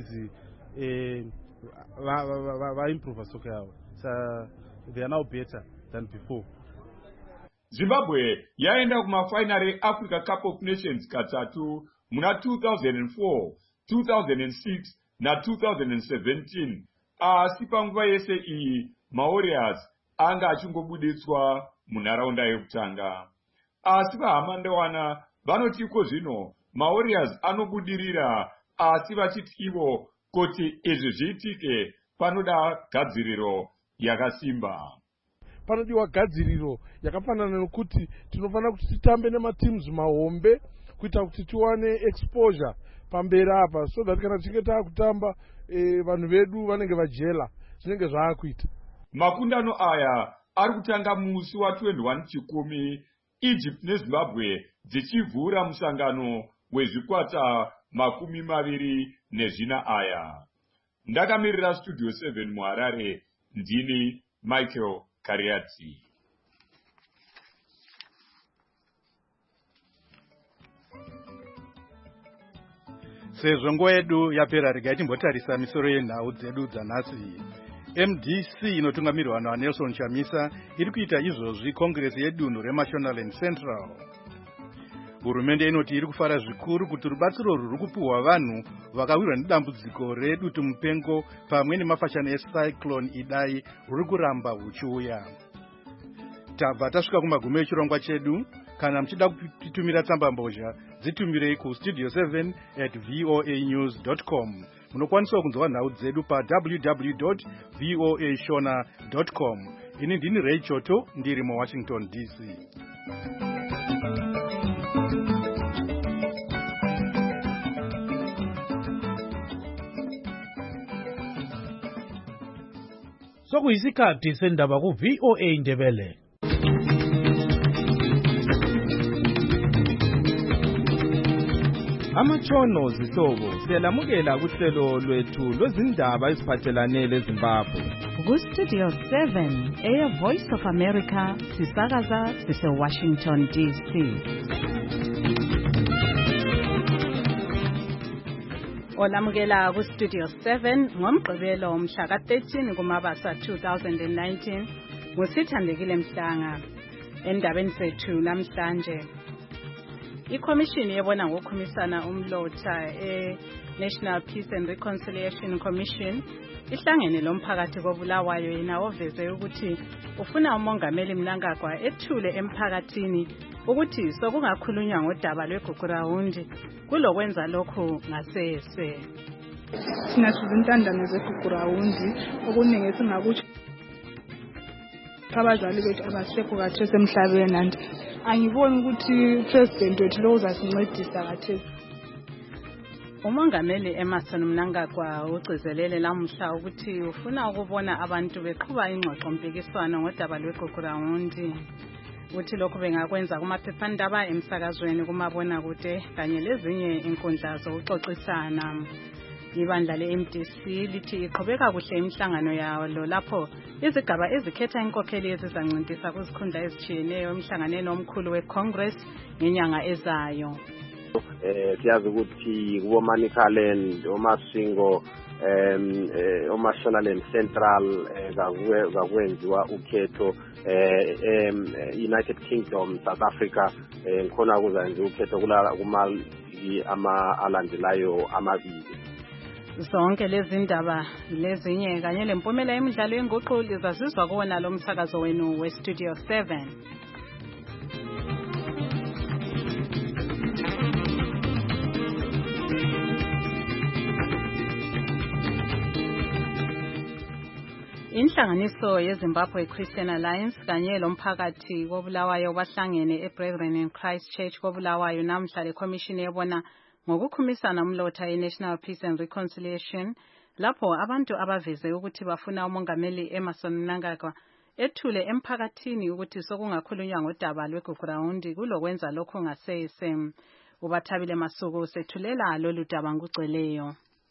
improve soccer. So they are now better than before. Zimbabwe yaenda kumafinali Africa Cup of Nations katatu muna 2004, 2006 na 2017. Asi panguva yese iyi maWarriors anga achingobuditswa munharaunda yekutanga. Asi vaHamandawana vanoti iko zvino maWarriors anobudirira, asi vachiti ivo kuti izvi zviitike panoda gadziriro yakasimba. Panodiwa gadziriro yakafanana nokuti tinofanira kuti titambe nemateams mahombe kuita kuti tiwane exposure pamberi apa, so that kana tichinge taakutamba vanhu vedu vanenge vajela zvinenge zvaakuita. Makundano aya ari kutanga musi wa21 Chikumi, Egypt neZimbabwe dzichivhura musangano wezvikwata 24 aya. Ndakamirira Studio 7 muHarare, ndini Michael Kariati. Sezvo nguva yedu yapera, regai timbotarisa misoro yenhau dzedu dzanhasi. MDC inotungamirwa naNelson Chamisa iri kuita izvozvi kongresi yedunhu reMashonaland Central. Hurumende inoti iri kufara zvikuru kuti rubatsiro rwuri kupiwa vanhu vakawirwa nedambudziko redutu mupengo pamwe nemafashani eCyclone Idai rwuri kuramba huchiuya. tabva tasvika kumagumo echirongwa chedu. Kana mchida kutumira tsamba mbozha dzitumirei kustudio 7@voanews.com. Munokwanisa kunzwa nhau dzedu pa www.voashona.com. Ini ndini Ray Choto ndiri muWashington DC. Sokuyisikhathi sendaba ku VOA Ndebele. Amatshono zihlobo siyalamukela kuhlelo lwethu lwezindaba eziphathelane leZimbabwe. Ku-Studio 7 Air Voice of America sisakaza sise-Washington DC. Olamukela ku-Studio 7 ngomgqibelo mhla ka-13 kuMabasa 2019 ngusithandekile Mhlanga. Endabeni zethu namhlanje, ikhomishini yebona ngokukhumisana umlotha National Peace and Reconciliation Commission ihlangene lomphakathi koBulawayo yena oveze ukuthi ufuna umongameli Mnangagwa ethule emphakathini ukuthi sokungakhulunywa ngodaba lweGugurawundi kulokwenza lokhu ngasese. Thina sizintandane zeGugurawundi okuningi esingakutsho abazali bethu abasekho khathesi emhlabeni, and angiboni ukuthi president wethu lo uzasincedisa khathesi. Umongameli Emmerson Mnangagwa ugcizelele lamuhla ukuthi ufuna ukubona abantu beqhuba ingxoxo mpikiswano ngodaba lweGugurawundi. Uthi lokhu bengakwenza kumaphephandaba, emsakazweni, kumabonakude kanye lezinye inkundla zokuxoxisana. Ibandla le-MDC lithi iqhubeka kuhle imihlangano yawo lapho izigaba ezikhetha inkokheli ezizancintisa kuzikhundla ezitshiyeneyo emhlanganweni omkhulu weCongress ngenyanga ezayo. Siyazi ukuthi kuboManicaland, oMasingo, oMashonaland Central zakwenziwa ukhetho, United Kingdom, South Africa ngikhona kuzanziwa ukhetho kumali alandelayo amabili. Zonke lezi ndaba lezinye kanye lempumela yemidlalo yenguqu lizazizwa kuwona lo msakazo wenu weStudio 7. Inhlanganiso yeZimbabwe Christian Alliance kanye lomphakathi koBulawayo bahlangene eBrethren in Christ Church koBulawayo namhla lekhomishini yebona ngokukhumisana umlotha yeNational Peace and Reconciliation lapho abantu abaveze ukuthi bafuna umongameli Emmerson Mnangagwa ethule emphakathini ukuthi sokungakhulunywa ngodaba lweGugurawundi kulokwenza lokho ngasese. UBathabile Masuku sethulela lolu daba ngugcweleyo.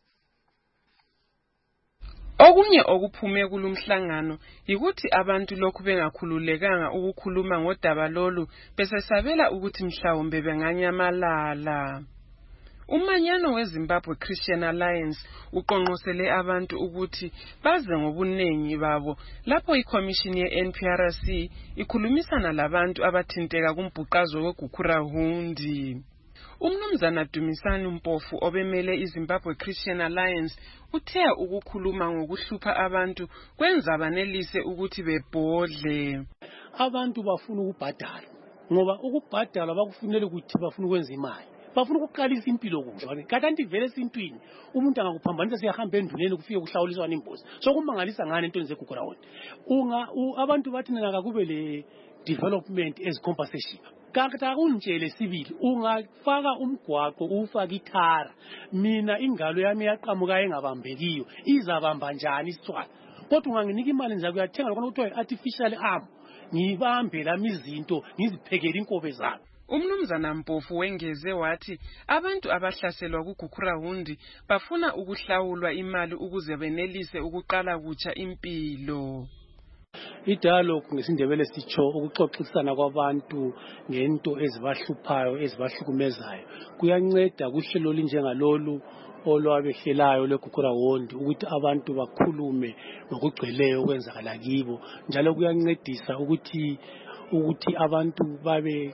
Okunye okuphume kulumhlangano yikuthi abantu lokhu bengakhululekanga ukukhuluma ngodaba lolu besesabela ukuthi mhlawumbe benganyamalala. Umanyano weZimbabwe Christian Alliance uqonqosele abantu ukuthi baze ngobunengi babo lapho ikhomishini yeNPRC ikhulumisana labantu abathinteka kumbhuqazo weGugurawundi. Umnumzana Dumisani Mpofu obemele iZimbabwe Christian Alliance uthe ukukhuluma ngokuhlupha abantu kwenza banelise ukuthi bebhodle. Abantu bafuna ukubhadala ngoba ukubhadala bakufunele ukuthi bafuna ukwenza imali. Bafuna ukuqalisa impilo kuhle. Kanti vele esintwini umuntu angakuphambanisa siyahamba enduleni kufike kuhlawuliswana imbozi. So kumangalisa ngane into zeGugurawundi. Abantu bathi naka kube le development as compensation. Kanti akunjele sibili ungafaka umgwaqo ufaka ithara, mina ingalo yami yaqhamuka engabambekiyo izabamba njani isithwala? Kodwa unganginika imali nje kuyathenga lokho kuthiwa artificial arm, ngibambe lami izinto ngiziphekele inkobe zami. Umnumzana Mpofu wengeze wathi abantu abahlaselwa kuGugurawundi bafuna ukuhlawulwa imali ukuze benelise ukuqala kutsha impilo. Idialogue ngesindebele sitsho ukuxoxisana kwabantu ngento ezibahluphayo ezibahlukumezayo kuyanceda kuhlelo linjengalolu olwabehlelayo leGugurawundi ukuthi abantu bakhulume ngokugcweleyo okwenzakala kibo, njalo kuyancedisa ukuthi abantu babe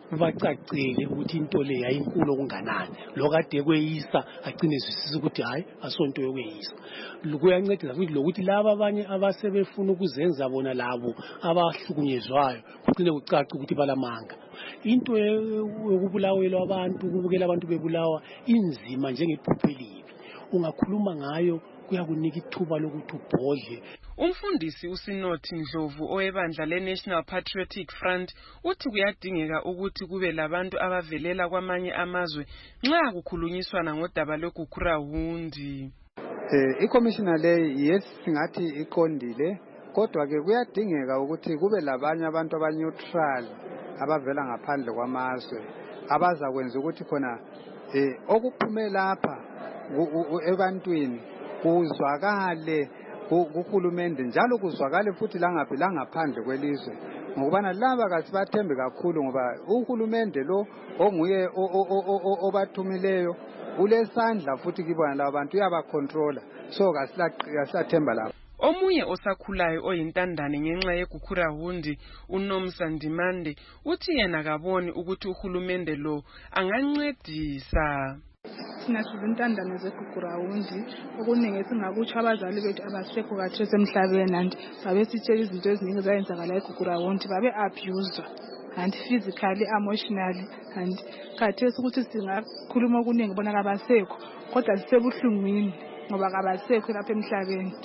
bacacele ukuthi into le yayinkulu okunganani lokade kweyisa agcine zwisisa ukuthi hayi asonto yokweyisa. Kuyancedisa futhi lokuthi laba abanye abasebefuna ukuzenza bona labo abahlukunyezwayo kugcine kucaca ukuthi balamanga. Into yokubulawela abantu, ukubukela abantu bebulawa inzima njengephupho elibi. Ungakhuluma ngayo kuyakunika ithuba lokuthi ubhodle. Umfundisi uSinothi Ndlovu owebandla leNational Patriotic Front uthi kuyadingeka ukuthi kube labantu abavelela kwamanye amazwe nxa kukhulunyiswana ngodaba loGukurahundi. Ikomishina leyi yes singathi iqondile, kodwa ke kuyadingeka ukuthi kube labanye abantu abaneutral abavela ngaphandle kwamazwe abazakwenza ukuthi khona okuphume lapha ebantwini kuzwakale kuhulumende njalo kuzwakale futhi langaphandle kwelizwe, ngokubana laba kasibathembe kakhulu ngoba uhulumende lo onguye obathumileyo ulesandla futhi kibona laba bantu uyabacontrola, so kasilathemba lapho. Omunye osakhulayo oyintandane ngenxa yeGukurahundi uNomsa Ndimande uthi yena kaboni ukuthi uhulumende lo angancedisa. Thina sizintandane zeGukurahundi okuningi esingakutsho abazali bethu abasekho khathesi emhlabeni and babesitshela izinto eziningi ezayenzakala eGukurahundi, babe abused and physically, emotionally, and khathesi ukuthi singakhuluma okuningi bona kabasekho kodwa sisebuhlungwini ngoba kabasekho lapha emhlabeni.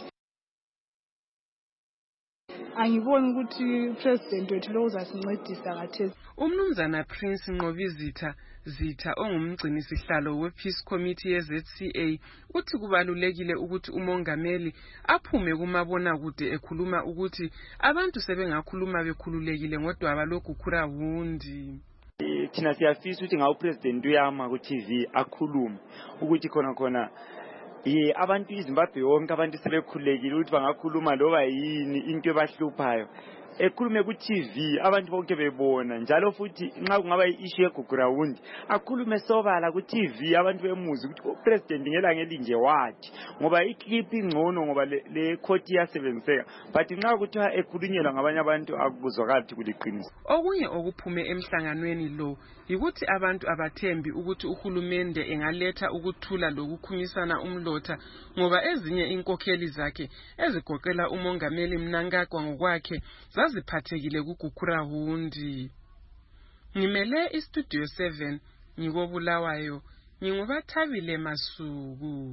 Angiboni ukuthi president wethu lo uzasincedisa khathesi. Umnumzana Prince Nqobizitha ongumgcini sihlalo wePeace Committee yeZCA uthi kubalulekile ukuthi umongameli aphume kumabona kude ekhuluma ukuthi abantu sebengakhuluma bekhululekile ngodaba loGukurahundi. Thina siyafisa ukuthi ngawo president uyama ku TV akhulume ukuthi khona abantu iZimbabwe yonke abantu sebekhulekile ukuthi bangakhuluma loba yini into ebahluphayo. Ekhulume ku TV abantu bonke bebona, njalo futhi nxa kungaba i-issue yeGukurahundi akhulume sobala ku TV abantu bemuzi ukuthi president ngelanga elinje wathi, ngoba iclip ingcono ngoba le court iyasebenziseka, but nxa kuthiwa ekhulunyelwa ngabanye abantu akubuzwakali kuliqiniso. Okunye okuphume emhlanganweni lo yikuthi abantu abathembi ukuthi uhulumende engaletha ukuthula lokukhumisana umlotha ngoba ezinye inkokheli zakhe ezigoqela umongameli Mnangagwa ngokwakhe zaziphathekile kuGukurahundi. Ngimele iStudio 7 ngikobulawayo ngingubathabile Masuku.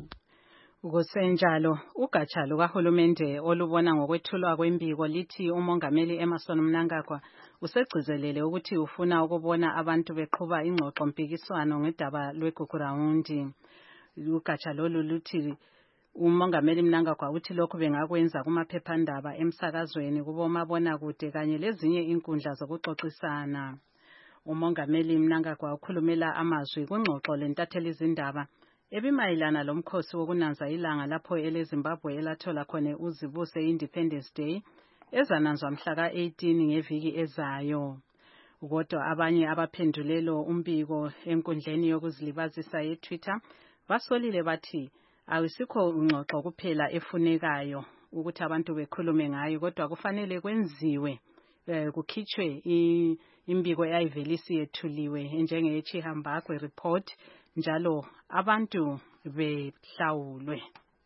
Kusenjalo ugatsha lukahulumende olubona ngokwethulwa kwembiko lithi umongameli Emmerson Mnangagwa usegcizelele ukuthi ufuna ukubona abantu beqhuba ingxoxo mpikiswano ngedaba lweGukurahundi. Ugatsha lolu luthi umongameli Mnangagwa uthi lokhu bengakwenza kumaphephandaba emsakazweni kubomabona kude kanye lezinye inkundla zokuxoxisana. Umongameli Mnangagwa ukhulumela amazwi kungxoxo lentatheli izindaba ebimayilana lomkhosi wokunanza ilanga lapho eleZimbabwe elathola khona uzibuse Independence Day ezananzwa mhla ka-18 ngeviki ezayo. Kodwa abanye abaphendulelo umbiko enkundleni yokuzilibazisa yeTwitter basolile bathi ayisikho ungxoxo kuphela efunekayo ukuthi abantu bekhulume ngayo, kodwa kufanele kwenziwe kukhitshwe imbiko eyayivelisi yethuliwe njengeChihambagwe report njalo abantu behlawulwe.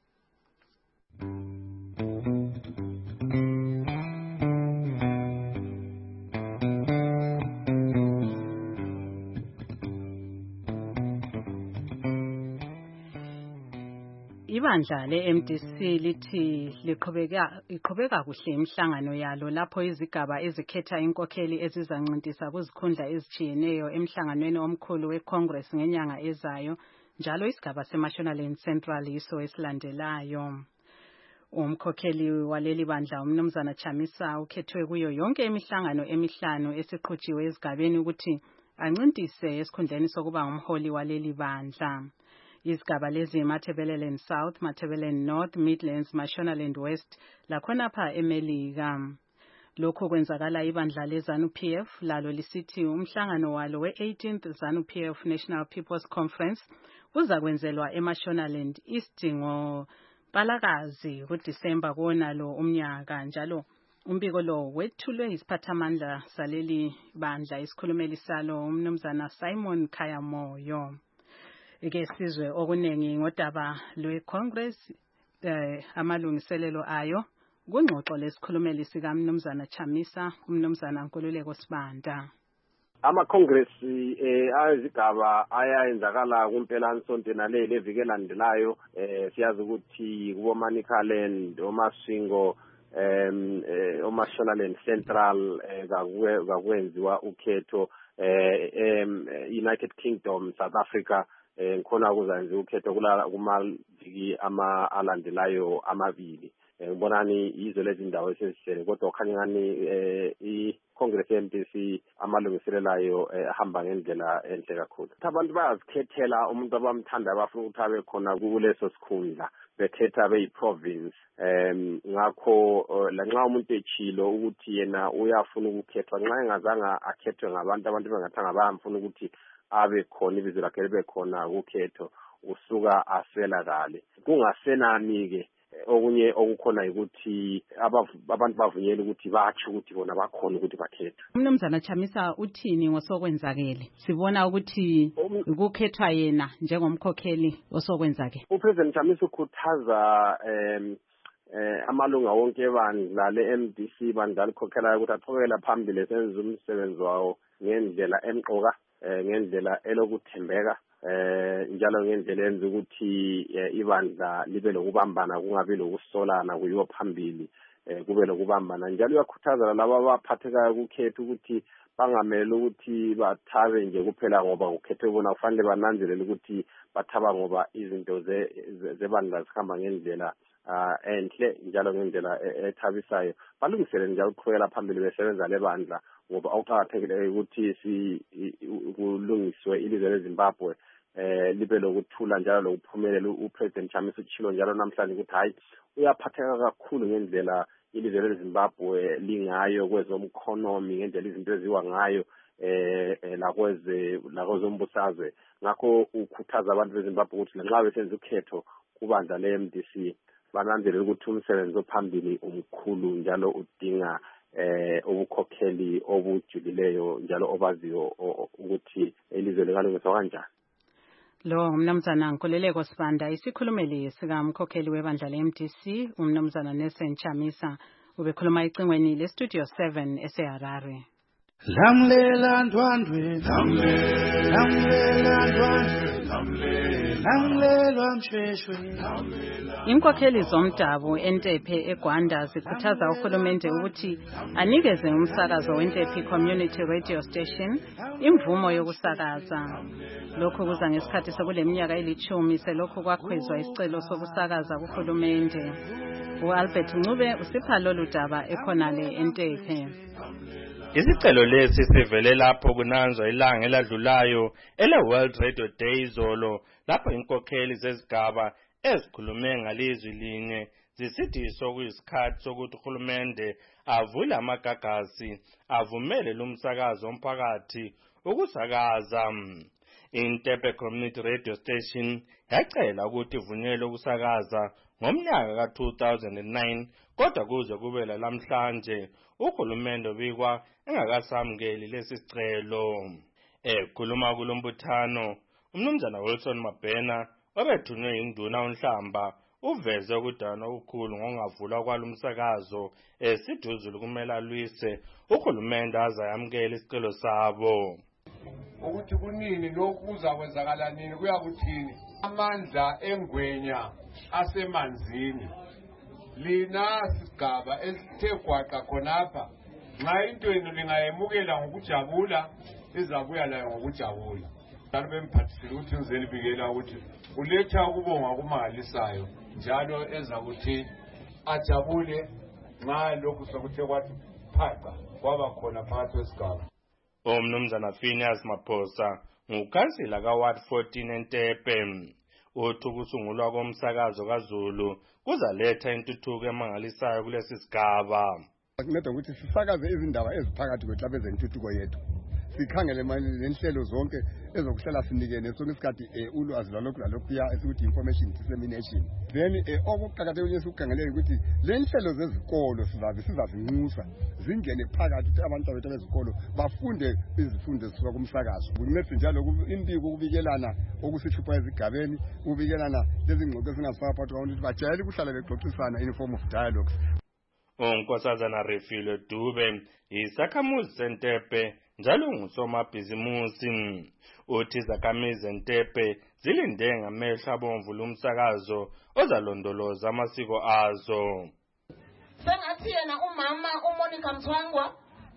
Ibandla le-MDC lithi liqhubeka kuhle imihlangano yalo lapho izigaba ezikhetha inkokheli ezizancintisa kuzikhundla ezitshiyeneyo emhlanganweni omkhulu weCongress ngenyanga ezayo, njalo isigaba seMashonaland Central yiso esilandelayo. Umkhokheli waleli bandla umnumzana Chamisa ukhethwe kuyo yonke imihlangano emihlanu esiqhutshiwe ezigabeni ukuthi ancintise esikhundleni sokuba ngumholi waleli bandla. Izigaba lezi Matabeleland South, Matabeleland North, Midlands, Mashonaland West lakhonapha eMelika. Lokho kwenzakala ibandla leZANU-PF lalo lisithi umhlangano walo we-18th ZANU-PF National People's Conference uzakwenzelwa eMashonaland East ngoMpalakazi kuDisemba konalo umnyaka, njalo Umbiko lo wethulwe isiphathamandla saleli bandla isikhulumeli salo umnumzana Simon Khayamoyo. Ike sizwe okuningi ngodaba lwe-Congress amalungiselelo ayo kungxoxo lesikhulumeli sika mnumzana Chamisa umnumzana Nkululeko Sibanda. Ama-Congress ayizigaba ayayenzakala kumpela-nsonto naleli eviki elandelayo siyazi ukuthi kubo Manicaland, oMasvingo, oMashonaland Central kakwenziwa ukhetho United Kingdom, South Africa ngikhona kuzanziwa ukhetho kumaviki alandelayo amabili. Ngibonani yizo lezi ndawo esizisele kodwa khanye ngani iCongress ye-MDC amalungiselelayo ahamba ngendlela enhle kakhulu. Abantu bayazikhethela umuntu abamthanda abafuna ukuthi abe khona kuleso sikhundla bekhetha beyi-province. Ngakho lanxa umuntu echilo ukuthi yena uyafuna ukukhethwa nxa engazanga akhethwe ngabantu bengathanga bayamfuna ukuthi abe khona ibizo lakhe libe khona kukhetho usuka asela kale kungasenani-ke okunye okukhona ukuthi abantu bavunyela ukuthi batsho ukuthi bona bakhona ukuthi bakhethe. Umnumzana Chamisa uthini ngosokwenzakele? Sibona ukuthi ukukhethwa yena njengomkhokheli osokwenzake. uPresident Chamisa ukhuthaza amalunga wonke ebandla le-MDC bandla likhokhelayo ukuthi aqhubekela phambili senze umsebenzi wawo ngendlela emqoka ngendlela elokuthembeka njalo ngendlela yenza ukuthi ibandla libe lokubambana kungabi lokusolana kuyiwo phambili kube lokubambana njalo uyakhuthaza laba abaphathekayo ukukhetha ukuthi bangamele ukuthi bathabe nje kuphela ngoba ukhethe bona kufanele bananzelele ukuthi bathaba ngoba izinto zebandla zihamba ngendlela enhle njalo ngendlela ethabisayo balungisele njalo ukuqhubekela phambili besebenza lebandla ngoba okuqakathekileyo ukuthi kulungiswe ilizwe leZimbabwe libe lokuthula njalo lokuphumelela. uPresident Chamisa utshilo njalo namhlanje ukuthi hayi uyaphatheka kakhulu ngendlela ilizwe leZimbabwe lingayo kwezomkhonomi ngendlela izinto eziwa ngayo lakwezombusazwe. Ngakho ukhuthaza abantu beZimbabwe ukuthi lanxa besenza ukhetho kubandla le-MDC bananzelele ukuthi umsebenzi ophambili umkhulu njalo udinga ubukhokheli obujulileyo njalo obaziyo ukuthi ilizwe lingalungiswa kanjani. Lo umnumzana Nkululeko Sibanda isikhulumeli sikamkhokheli webandla le-MDC umnumzana Nelson Chamisa ubekhuluma ecingweni le-Studio 7 eseHarare. Lamlela ndwandwe lamlela ndwandwe lamlelwa mshweshwe. Inkokheli zomdabu eNtephe eGwanda zikhuthaza uhulumende ukuthi anikeze umsakazo weNtephe Community Radio Station imvumo yokusakaza. Lokhu kuza ngesikhathi sokuleminyaka eli10 selokhu kwakhwezwa isicelo sokusakaza kuhulumende. uAlbert Ncube usipha lolu daba ekhonale eNtephe. Isicelo lesi sivele lapho kunanzwa ilanga eladlulayo ele-World Radio Day izolo lapho inkokheli zezigaba ezikhulume ngalizwi linye zisithi sokuyisikhathi sokuthi uhulumende avule amagagasi avumele lumsakazo omphakathi ukusakaza. iNtephe Community Radio Station yacela ukuthi ivunyelwe ukusakaza ngomnyaka ka-2009 kodwa kuze kube lamhlanje uhulumende ubikwa engakasamukeli lesi sicelo. Ekhuluma kulombuthano umnumzana Wilson Mabhena obethunywe induna uNhlamba uveze ukudana okukhulu ngongavulwa kwalomsakazo esiduzulu kumele alwise uhulumende azayamukela isicelo sabo. Ukuthi kunini lokhu kuzakwenzakala nini kuyakuthini amandla engwenya asemanzini lina sigaba esithe gwaqa khonapha nxa into yenu lingayemukela ngokujabula izabuya layo ngokujabula. Njalo bemphathisile ukuthi ngizelibikela ukuthi uletha ukubonga kumangalisayo njalo ezakuthi ajabule nxa lokhu sokuthe kwathi phaqa kwaba khona phakathi kwesigaba. Umnumzana Phineas Maphosa ngukhansila ka-Ward 14 eNtephe uthi ukusungulwa komsakazo kaZulu kuzaletha intuthuko emangalisayo kulesi sigaba. Kunceda ukuthi sisakaze izindaba eziphakathi kwethu abezentuthuko yethu sikhangele lenhlelo zonke ezokuhlala sinikene sonke isikhathi ulwazi lalokhuya esikuthi information dissemination. Then okuqakathekile esikukhangeleyo ukuthi lenhlelo zezikolo sizazinxusa zingene phakathi ukuthi abantu bethu bezikolo bafunde izifundo ezisuka kumsakazo. Kuncede njalo imbiko ukubikelana okusithupha ezigabeni, ukubikelana lezi ngxoxo ezingasifaka phakathi kwabantu ukuthi bajayele ukuhlala bexoxisana in form of dialogues. uNkosazana Refilwe Dube isakhamuzi seNtepe njalo ngusomabhizimusi. Uthi izakhamizi zeNtepe zilinde ngamehlo abomvu lumsakazo ozalondoloza amasiko azo. Sengathi yena umama uMonica Mthwangwa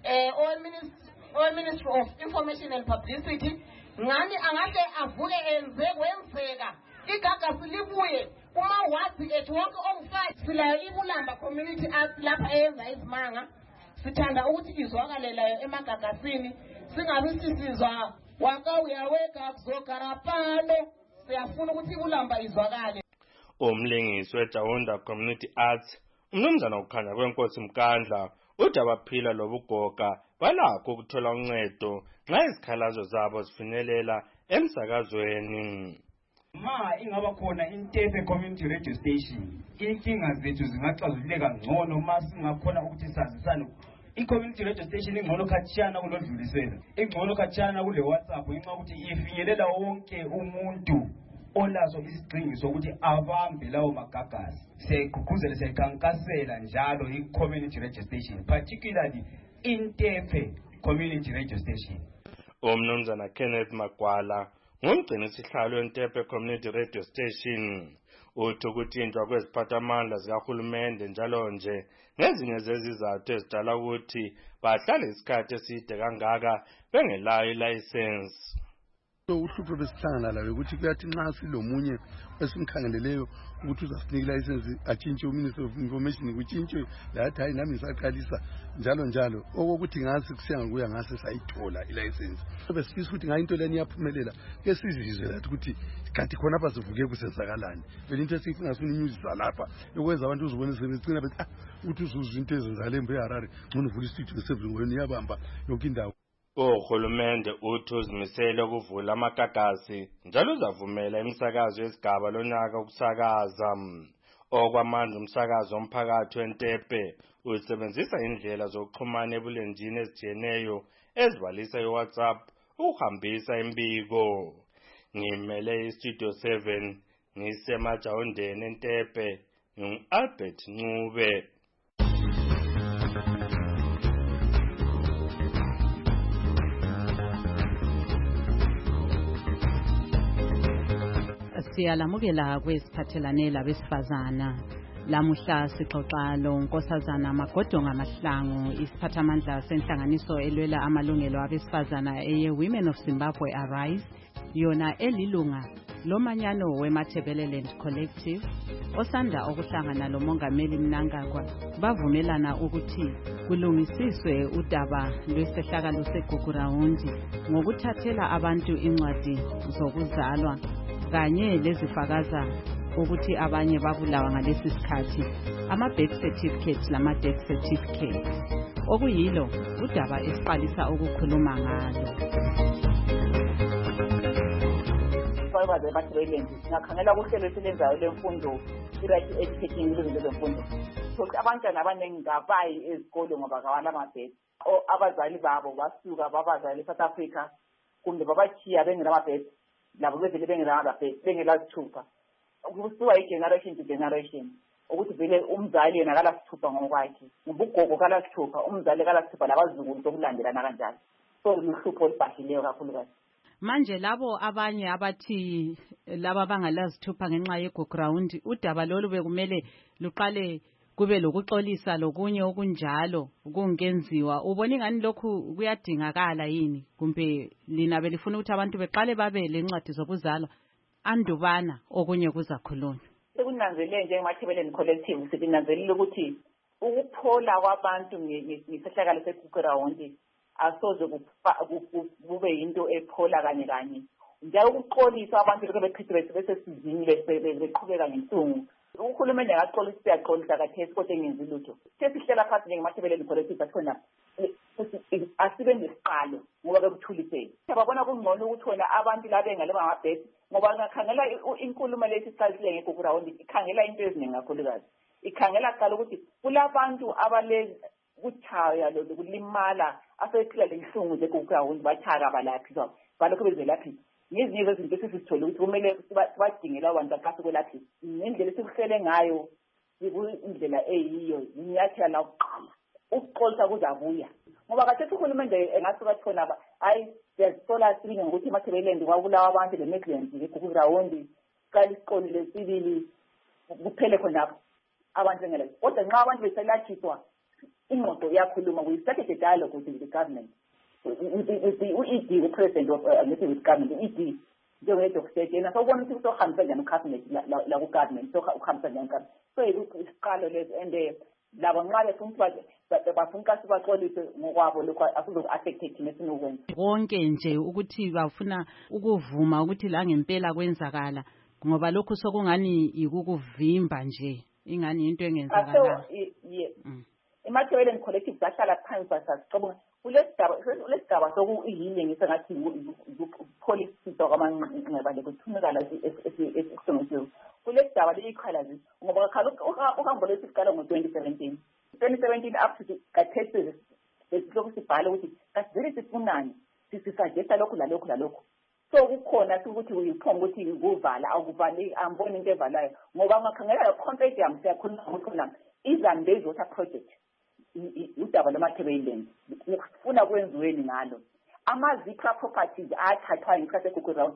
Ministry of Information and Publicity ngani angahle avuke enze kwenzeka igagasi libuye uma wathi ethi wonke ongu5 silayo iBulamba community arts lapha eyenza izimanga sithanda ukuthi izwakale layo emagagasini singabi sisizwa waka uyaweka kuzokarapano siyafuna ukuthi iBulamba izwakale. Umlingisi weJaunda Community Arts umnumzana ukhanya kwenkosi Mkandla uthi abaphila lobugoga balakho ukuthola uncedo nxa izikhalazo zabo zifinyelela emsakazweni. Ma ingaba khona iNtepe Community Radio Station inkinga zethu zingaxazululeka ngcono ma singakhona ukuthi sazisane. I-community radio station ingcono khatshana kulodlulisela, ingcono khatshana kule WhatsApp ngenxa ukuthi ifinyelela wonke umuntu olazo isigcingi sokuthi abambe lawo magagasi. Siyagqugquzela siyakhankasela njalo i-community radio station, particularly iNtepe Community Radio Station. Umnumzana Kenneth Magwala ngumgcini sihlalo weNtepe Community Radio Station uthi ukuthinjwa kweziphathamandla zikahulumende njalo nje ngezinye zezizathu ezidala ukuthi bahlale isikhathi eside kangaka bengelayo ilayisensi. Uhlupho besihlangana layo ukuthi kuyathi nxa silomunye esimkhangeleleyo ukuthi uzasinika ilayisensi atshintshe uMinister of Information kutshintshe lathi hayi nami ngisaqalisa njalo okokuthi ngase kusiya ngokuya ngase sayithola ilayisensi. Besifisa ukuthi ngayinto leni yaphumelela ke sizizwe lathi ukuthi kanti khona apha sivuke kusenzakalani. Vele into esifuna sifuna inyuzwa lapha ukwenza abantu uzibone sebecina bethi ukuthi uzuzwa into ezenzakale eHarare ngcono uvula istudio esebungweni yabamba yonke indawo. Uhulumende uthi uzimisele ukuvula amagagasi njalo uzavumela imisakazo yesigaba lonyaka ukusakaza. Okwamanje umsakazo omphakathi weNtepe usebenzisa indlela zokuxhumana ebulenjini ezijiyeneyo ezibalisa iWhatsApp ukuhambisa imbiko. Ngimele iStudio 7 ngisemajawundeni eNtepe ngu-Albert Ncube. Siyalamukela kwesiphathelane labesifazana. Lamuhla sixoxa loNkosazana Magodonga Mahlangu, isiphathamandla senhlanganiso elwela amalungelo abesifazana eye-Women of Zimbabwe Arise, yona elilunga lomanyano weMathebeleland Collective, osanda ukuhlangana loMongameli Mnangagwa bavumelana ukuthi kulungisiswe udaba lwesehlakalo segugurawundi ngokuthathela abantu incwadi zokuzalwa kanye lezifakaza ukuthi abanye babulawa ngalesi sikhathi, ama-birth certificates lama-death certificates, okuyilo udaba esiqalisa ukukhuluma ngalo. Abaze eMathebeleland singakhangela kuhlelo esilenzayo lemfundo, i-right to education izinto zemfundo. Ukuthi abantwana abaningi ngabayi ezikolo ngoba kawana ama-birth, abazali babo basuka babazali eSouth Africa kumbe babachiya bengenama-birth, labo bevele bengelazithupha. Kusuka i-generation to generation ukuthi vele umzali yena kalasithupha ngokwakhe, ubugogo kalasithupha, umzali kalasithupha, labazukulu sokulandelana kanjalo. So luhlupho olubhahileyo kakhulukazi. Manje labo abanye abathi laba bangalazithupha ngenxa yegugurawundi, udaba lolu bekumele luqale kube lokuxolisa lokunye okunjalo kungenziwa. Ubona ingani lokhu kuyadingakala yini kumbe lina belifuna ukuthi abantu beqale babe lencwadi zokuzalwa andubana okunye kuzakhulunywa? Sekunanzelele njengemathebeleni collective sikunanzelela ukuthi ukuphola kwabantu ngesehlakalo segugurawundi asoze kube yinto ephola kanye njalo ukuxolisa abantu lokho beqhubeka besesizini beqhubeka ngenhlungu. Uhulumende akaxolisa kathesi kodwa engenzi lutho. Sesihlela phansi njengemathebeleni collective asikhona futhi asibe nesiqalo ngoba bekuthulisele babona kungcono ukuthi wena abantu labengaleba amabhesi ngoba ngakhangela inkulumo lesi siqalisile ngeGugurawundi ikhangela into eziningi kakhulukazi ikhangela qala ukuthi kulabantu abale kuthaya lokulimala asephila lenhlungu zeGugurawundi bathaka abalaphi balokho bezelaphi ngezinye izinto esizithole ukuthi kumele sibadingela abantu aqase kwelaphi indlela esikuhlele ngayo indlela eyiyo inyathela la kuqala ukuxolisa kuzabuya ngoba kade uhulumende engasuka khona hayi siyasola silinge ngokuthi eMatabeleland kwabulawa abantu beMidlands ngeGugurawundi qala isiqoli lesibili kuphele khona abantu ngale kodwa nxa abantu beselathiswa ingqondo iyakhuluma we started a dialogue with the government with the president of with government ED njengoyedwa kusete yena sawubona ukuthi sohambisa njani ucabinet la ku government sohambisa njani so isiqalo lezi and labo nxa bafuna ukuthi baxolise ngokwabo lokho akuzo-affected thina esinokwenza konke nje ukuthi bafuna ukuvuma ukuthi la ngempela kwenzakala ngoba lokhu sokungani ikukuvimba nje ingani into engenzakala iMatabeleland collective sahlala phansi sasixoxa kulesigaba sokuyihle ngisengathi policy kwamangceba lekuthumekala esisonisiwe kulesigaba leyikhalazi ngoba uhambo lesiqala ngo-2017 up to kathesi besilokhu sibhala ukuthi kasivele sifunani sisagesta lokhu lalokhu so kukhona ukuthi uyiphonga ukuthi kuvala akuvali amboni into evalayo ngoba ngakhangela le-consortium siyakhuluma ngokukhona iZambezi Water Project udaba lweMatabeleland ufuna kwenziweni ngalo ama-Zipra properties athathwa ngikhathi eGugurawundi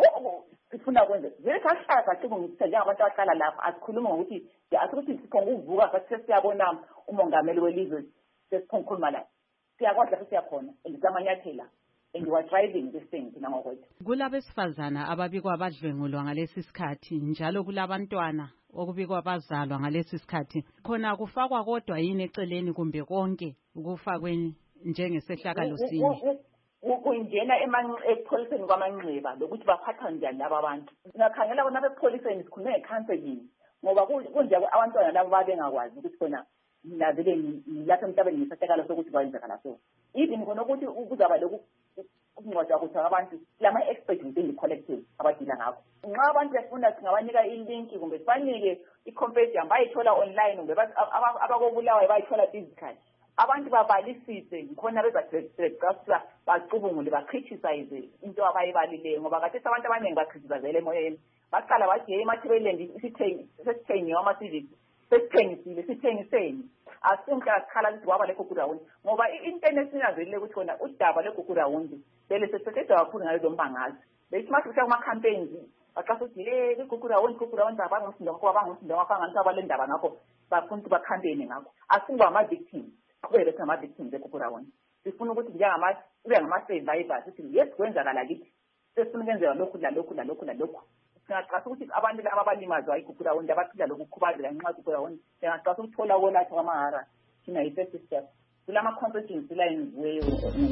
sifuna kwenza vele kahlala ngikuthi njengabantu abahlala lapha asikhuluma ngokuthi asikuthi siphonga uvuka kathi siyabona umongameli welizwe sesikhuluma la siyakwazi lapho siyakhona engisamanyathela and we are driving this thing thina ngokwethu kulabesifazana ababikwa badlwengulwa ngalesi sikhathi njalo kulabantwana okubikwa bazalwa ngalesi sikhathi khona kufakwa kodwa yini eceleni kumbe konke ukufakwe njengesehlakalo sinye kungena epholiseni kwamanxeba lokuthi baphathwa njani laba abantu ngakhangela bona bepholiseni sikhulume ngecounseling ngoba kunje abantwana labo babengakwazi ukuthi khona ngilazele ngilapha emhlabeni ngesehlakalo sokuthi kwenzakala so even khona ukuthi kuzaba lokhu ukungcwatshwa ukuthi abantu lama-experts within the collective abadila ngakho nxa abantu befuna singabanika ilinki kumbe sibanike i-compendium bayithola online kumbe abakobulawayo bayithola physical abantu babalisise khona bezakusa bacubungule bacriticize into abayibalileyo ngoba kathesi abantu abaningi bacriticize emoyeni baqala bathi eMatabeleland sesithengiwe ama-civic sesithengisile sithengiseni asimhla sikhala ukuthi waba leGugurawundi ngoba into enesinanzelile ukuthi khona udaba leGugurawundi vele sesethethwa kakhulu ngalo lombangazi bethi mathi kusa kuma-campaigns baqasa ukuthi iGugurawundi abangumsindo wakho angani abale ndaba ngakho bafuna ukuthi bakhampeyine ngakho asikuba ama-victims kubele sama-victims eGugurawundi sifuna ukuthi ube ngama-survivors ukuthi yes kwenzakala kithi sesifuna ukenzeka lokhu singaqasa ukuthi abantu laba abalimazwa iGugurawundi abaphila lokukhubazeka ngenxa yeGugurawundi singaqasa ukuthola ukwelatshwa kwamahara thina yi-first step kulama-consultants la enziweyo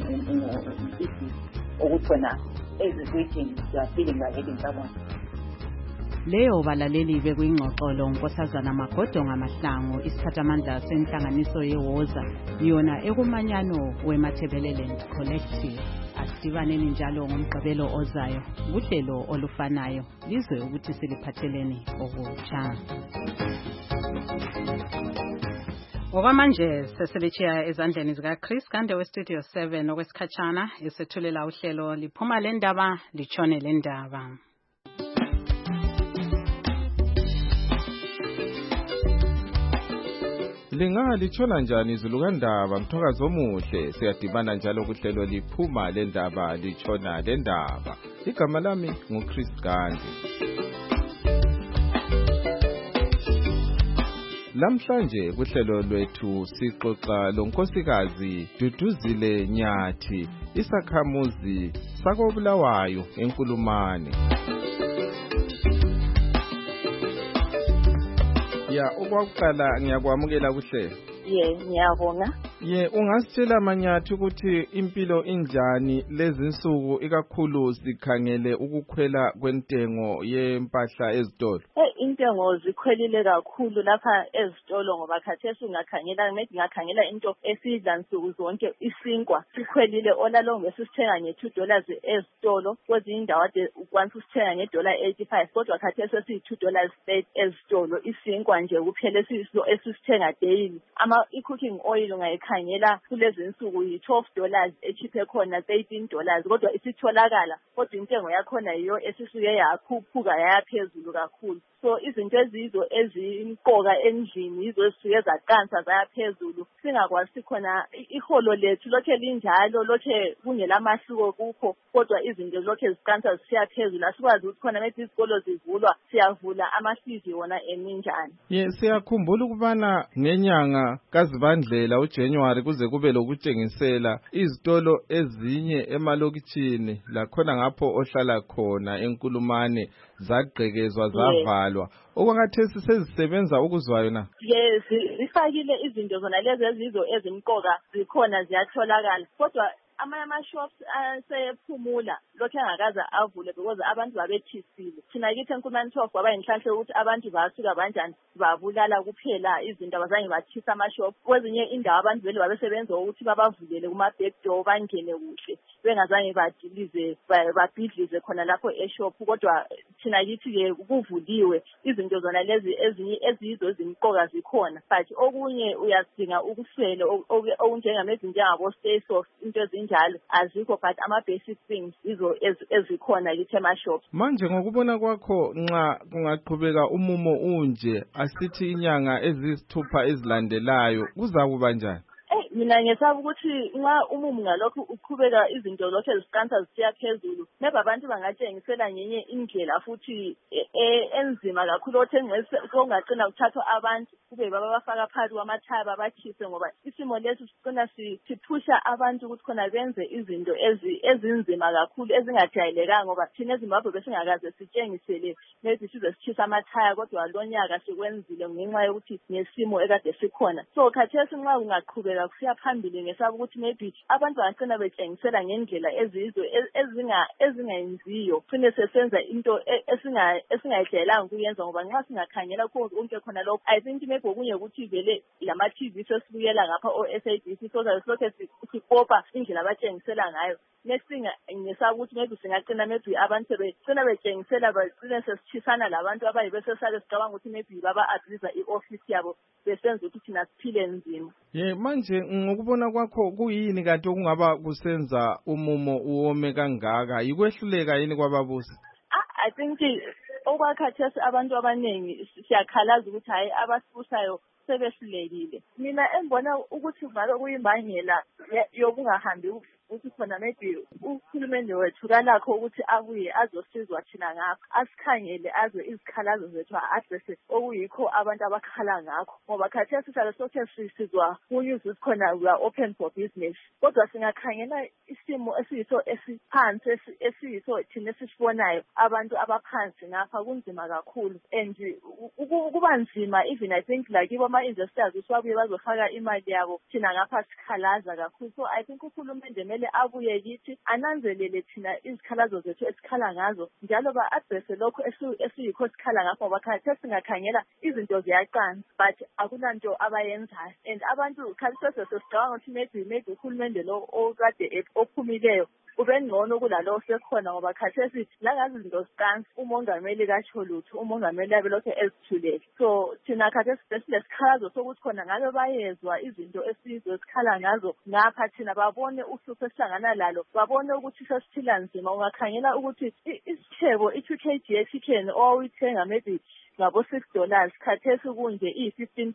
ukuthi khona ezizwithini siyafile ngakeli ntabona leyo balaleli bekuyingxoxolo unkosazana Magodo Ngamahlangu isiphathamandla senhlanganiso yeWoza yona ekumanyano weMatabeleland Collective asidibaneni njalo ngomgqibelo ozayo kuhlelo olufanayo lizwe ukuthi siliphatheleni okutsha okwamanje seselichiya ezandleni zikaChris Kande weStudio 7 okwesikhatshana esethulela uhlelo liphuma le ndaba litshone le ndaba Litshona njani izulu kandaba mthokazi omuhle siyadibana njalo kuhlelo liphuma le ndaba litshona le ndaba igama lami nguChris Kande Namhlanje kuhlelo lwethu sixoxa lonkosikazi Duduzile Nyathi isakhamuzi sakobulawayo eNkulumane Ya okwakuqala ngiyakwamukela kuhlelo ngiyabonga Ungasitshela Manyathi ukuthi impilo injani lezi insuku ikakhulu sikhangele ukukhwela kwentengo yempahla ezitolo? Intengo zikhwelile kakhulu lapha ezitolo ngoba khathesi ngakhangela into esidla nsuku zonke isinkwa sikhwelile olalonke besithenga nge$2 ezitolo kwezinye indawo ade ukwanisa usithenga nge$85 kodwa khathesi siyi$2 ezitolo isinkwa nje kuphela esisithenga daily. I-cooking oil ungayikhangela kulezi insuku yi$12 echiphe khona $13 kodwa isitholakala kodwa intengo yakhona yiyo esisuke yakhuphuka yaphezulu kakhulu. So izinto ezizo ezimqoka endlini yizo esisuke zaqansa zayaphezulu singakwazi khona iholo lethu lokhe linjalo lokhe kungelamahluko kukho kodwa izinto lokhe ziqansa zisiya phezulu asikwazi ukuthi khona manje izikolo zivulwa siyavula amafees wona eminjani. Siyakhumbula ukubana ngenyanga kaZibandlela uJanuary kuze kube lokutshengisela izitolo ezinye emalokitshini lakhona ngapho ohlala khona eNkulumane zagqekezwa zavalwa okwakhathesi sezisebenza ukuzwayo na? Zifakile izinto zona lezi ezizo ezimqoka zikhona ziyatholakala kodwa amanye ama-shops asephumula lokhu engakaze avule because abantu babethisile. Thina kithi eNkulumane 12 kwaba yinhlanhla ukuthi abantu basuka banjani babulala kuphela izinto abazange bathisa ama-shop. Kwezinye indawo abantu vele babesebenza ukuthi babavulele kuma-back door bangene kuhle bengazange babhidlize khona lapho eshop kodwa thina kithi-ke kuvuliwe izinto zona lezi ezinye ezizo ezimqoka zikhona but okunye uyadinga ukuswele okunjengabo-stay soft into ezinjalo azikho but ama-basic things izo ezikhona kithi ema-shops. Manje ngokubona kwakho nxa kungaqhubeka umumo unje asithi inyanga eziyisithupha ezilandelayo kuzakuba njani? Mina ngesaba ukuthi nxa umumo ngalokho uqhubeka izinto lokho eziqansa zisiya phezulu maybe abantu bangatshengisela ngenye indlela futhi enzima kakhulu okungaqina kuthathwa abantu kube babafaka phakathi kwamathaya babakhise ngoba isimo lesi sicina siphusha abantu ukuthi khona benze izinto ezinzima kakhulu ezingajayelekanga ngoba thina eZimbabwe besingakaze sitshengisele maybe size sithisa amathaya kodwa lonyaka sikwenzile ngenxa yokuthi nesimo ekade sikhona. So khathesi nxa kungaqhubeka kusiya phambili ngesaba ukuthi maybe abantu bangaqina betshengisela ngendlela ezizo ezingayenziyo sine sesenza into esingayijayelanga kuyenza ngoba nxa singakhangela konke khona lokho I think maybe okunye ukuthi vele lama-TV sesibuyela ngapha o-SABC soke sikopa indlela abatshengisela ngayo. Next thing ngesaba ukuthi maybe singaqina maybe abantu sebecina betshengisela bagcine sesithisana labantu abayibesesake sicabanga ukuthi maybe baba-abuse i-office yabo besenza ukuthi thina siphile nzima. Manje ngokubona kwakho kuyini kanti okungaba kusenza umumo uwome kangaka? Yikwehluleka yini kwababusi? I think okwakhathesi abantu abaningi siyakhalaza ukuthi hayi abasibusayo sebehlulekile. Mina engibona ukuthi ngabe kuyimbangela yokungahambi ukuthi khona maybe uhulumende wethu kalakho ukuthi abuye azosizwa thina ngakho asikhangele azwe izikhalazo zethu a-address okuyikho abantu abakhala ngakho ngoba khathesi sihlale sokhe sizwa kunyuza ukuthi khona we are open for business kodwa singakhangela isimo esiyiso esiphansi esiyiso thina esisibonayo abantu abaphansi ngapha kunzima kakhulu and kuba nzima even I think like ama-investors usabuye bazofaka imali yabo thina ngapha sikhalaza kakhulu. So I think uhulumende abuye kithi ananzelele thina izikhalazo zethu esikhala ngazo njalo ba-addresse lokho esiyikho sikhala ngakho ngoba khathesi singakhangela izinto ziyaqansa but akunanto abayenzayo and abantu khathesi sesicabanga ukuthi maybe uhulumende lo okade ophumileyo ubengcono kulalo osekhona ngoba khathesi langazi izinto ziqansa umongameli katsho lutho umongameli abe lokho ezithulele. So thina khathesi silesikhalazo sokuthi khona ngabe bayezwa izinto esizo esikhala ngazo ngapha thina babone uhlupho esihlangana lalo babone ukuthi sesiphila nzima. Ungakhangela ukuthi isithebo i-2 kg ye-chicken owawuyithenga maybe ngabo $6 khathesi kunje $15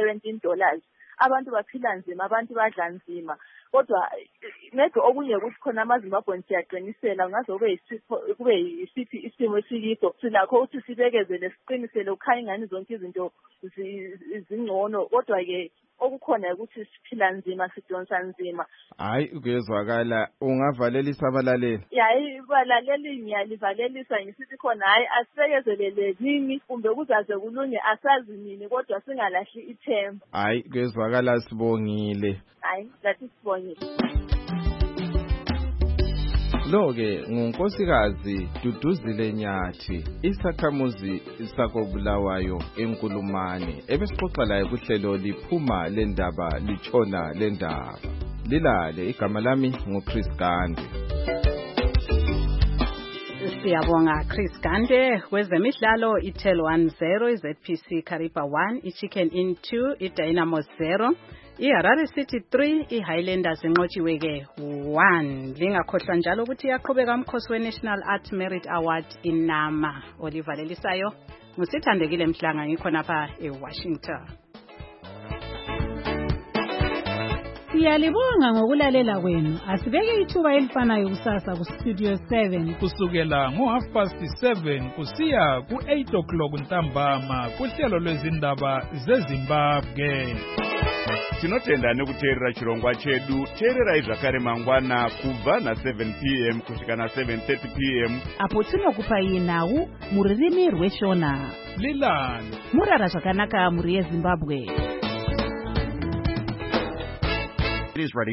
$17 abantu baphila nzima abantu badla nzima kodwa maybe okunye ukuthi khona amaZimbabwe siyaqinisela ngaze kube yisiphi isimo esiyiso silakho ukuthi sibekezele siqinisele ukhanya ingani zonke izinto zingcono kodwa-ke okukhona ukuthi siphila nzima sidonsa nzima. Hayi kuyezwakala ungavalelisa abalaleli. Yayi balaleli ngiyalivalelisa ngisithi khona hayi asisekezelele nini kumbe kuzaze kulunge asazi nini kodwa singalahli ithemba. Hayi kuyezwakala sibongile. Hayi lathi sibongile. Lo-ke ngunkosikazi Duduzile Nyathi, isakhamuzi sakobulawayo eNkulumane, ebesixoxa laye kuhlelo liphuma lendaba litshona lendaba. Lilale, igama lami nguChris Gande. Siyabonga Chris Gande. Kwezemidlalo iTel 1-0, iZPC Kariba 1, iChicken Inn 2, iDynamo 0. iHarare City 3, iHighlanders inqotshiwe ke 1. Lingakhohlwa njalo ukuthi yaqhubeka umkhosi weNational Art Merit Award inama. Olivalelisayo ngusithandekile Mhlanga ngikhona lapha eWashington. Siyalibonga ngokulalela kwenu. Asibeke ithuba elifanayo kusasa ku Studio 7 kusukela ngo7:30 kusiya ku8:00 ntambama kuhlelo lwezindaba zeZimbabwe. Tinotenda nekuteerera chirongwa chedu. Teererai zvakare mangwana kubva na7 p.m. kusvika na7:30 p.m. apo tinokupai nhau muririmi rweshona. Lilale murara zvakanaka muri yeZimbabwe. It is ready.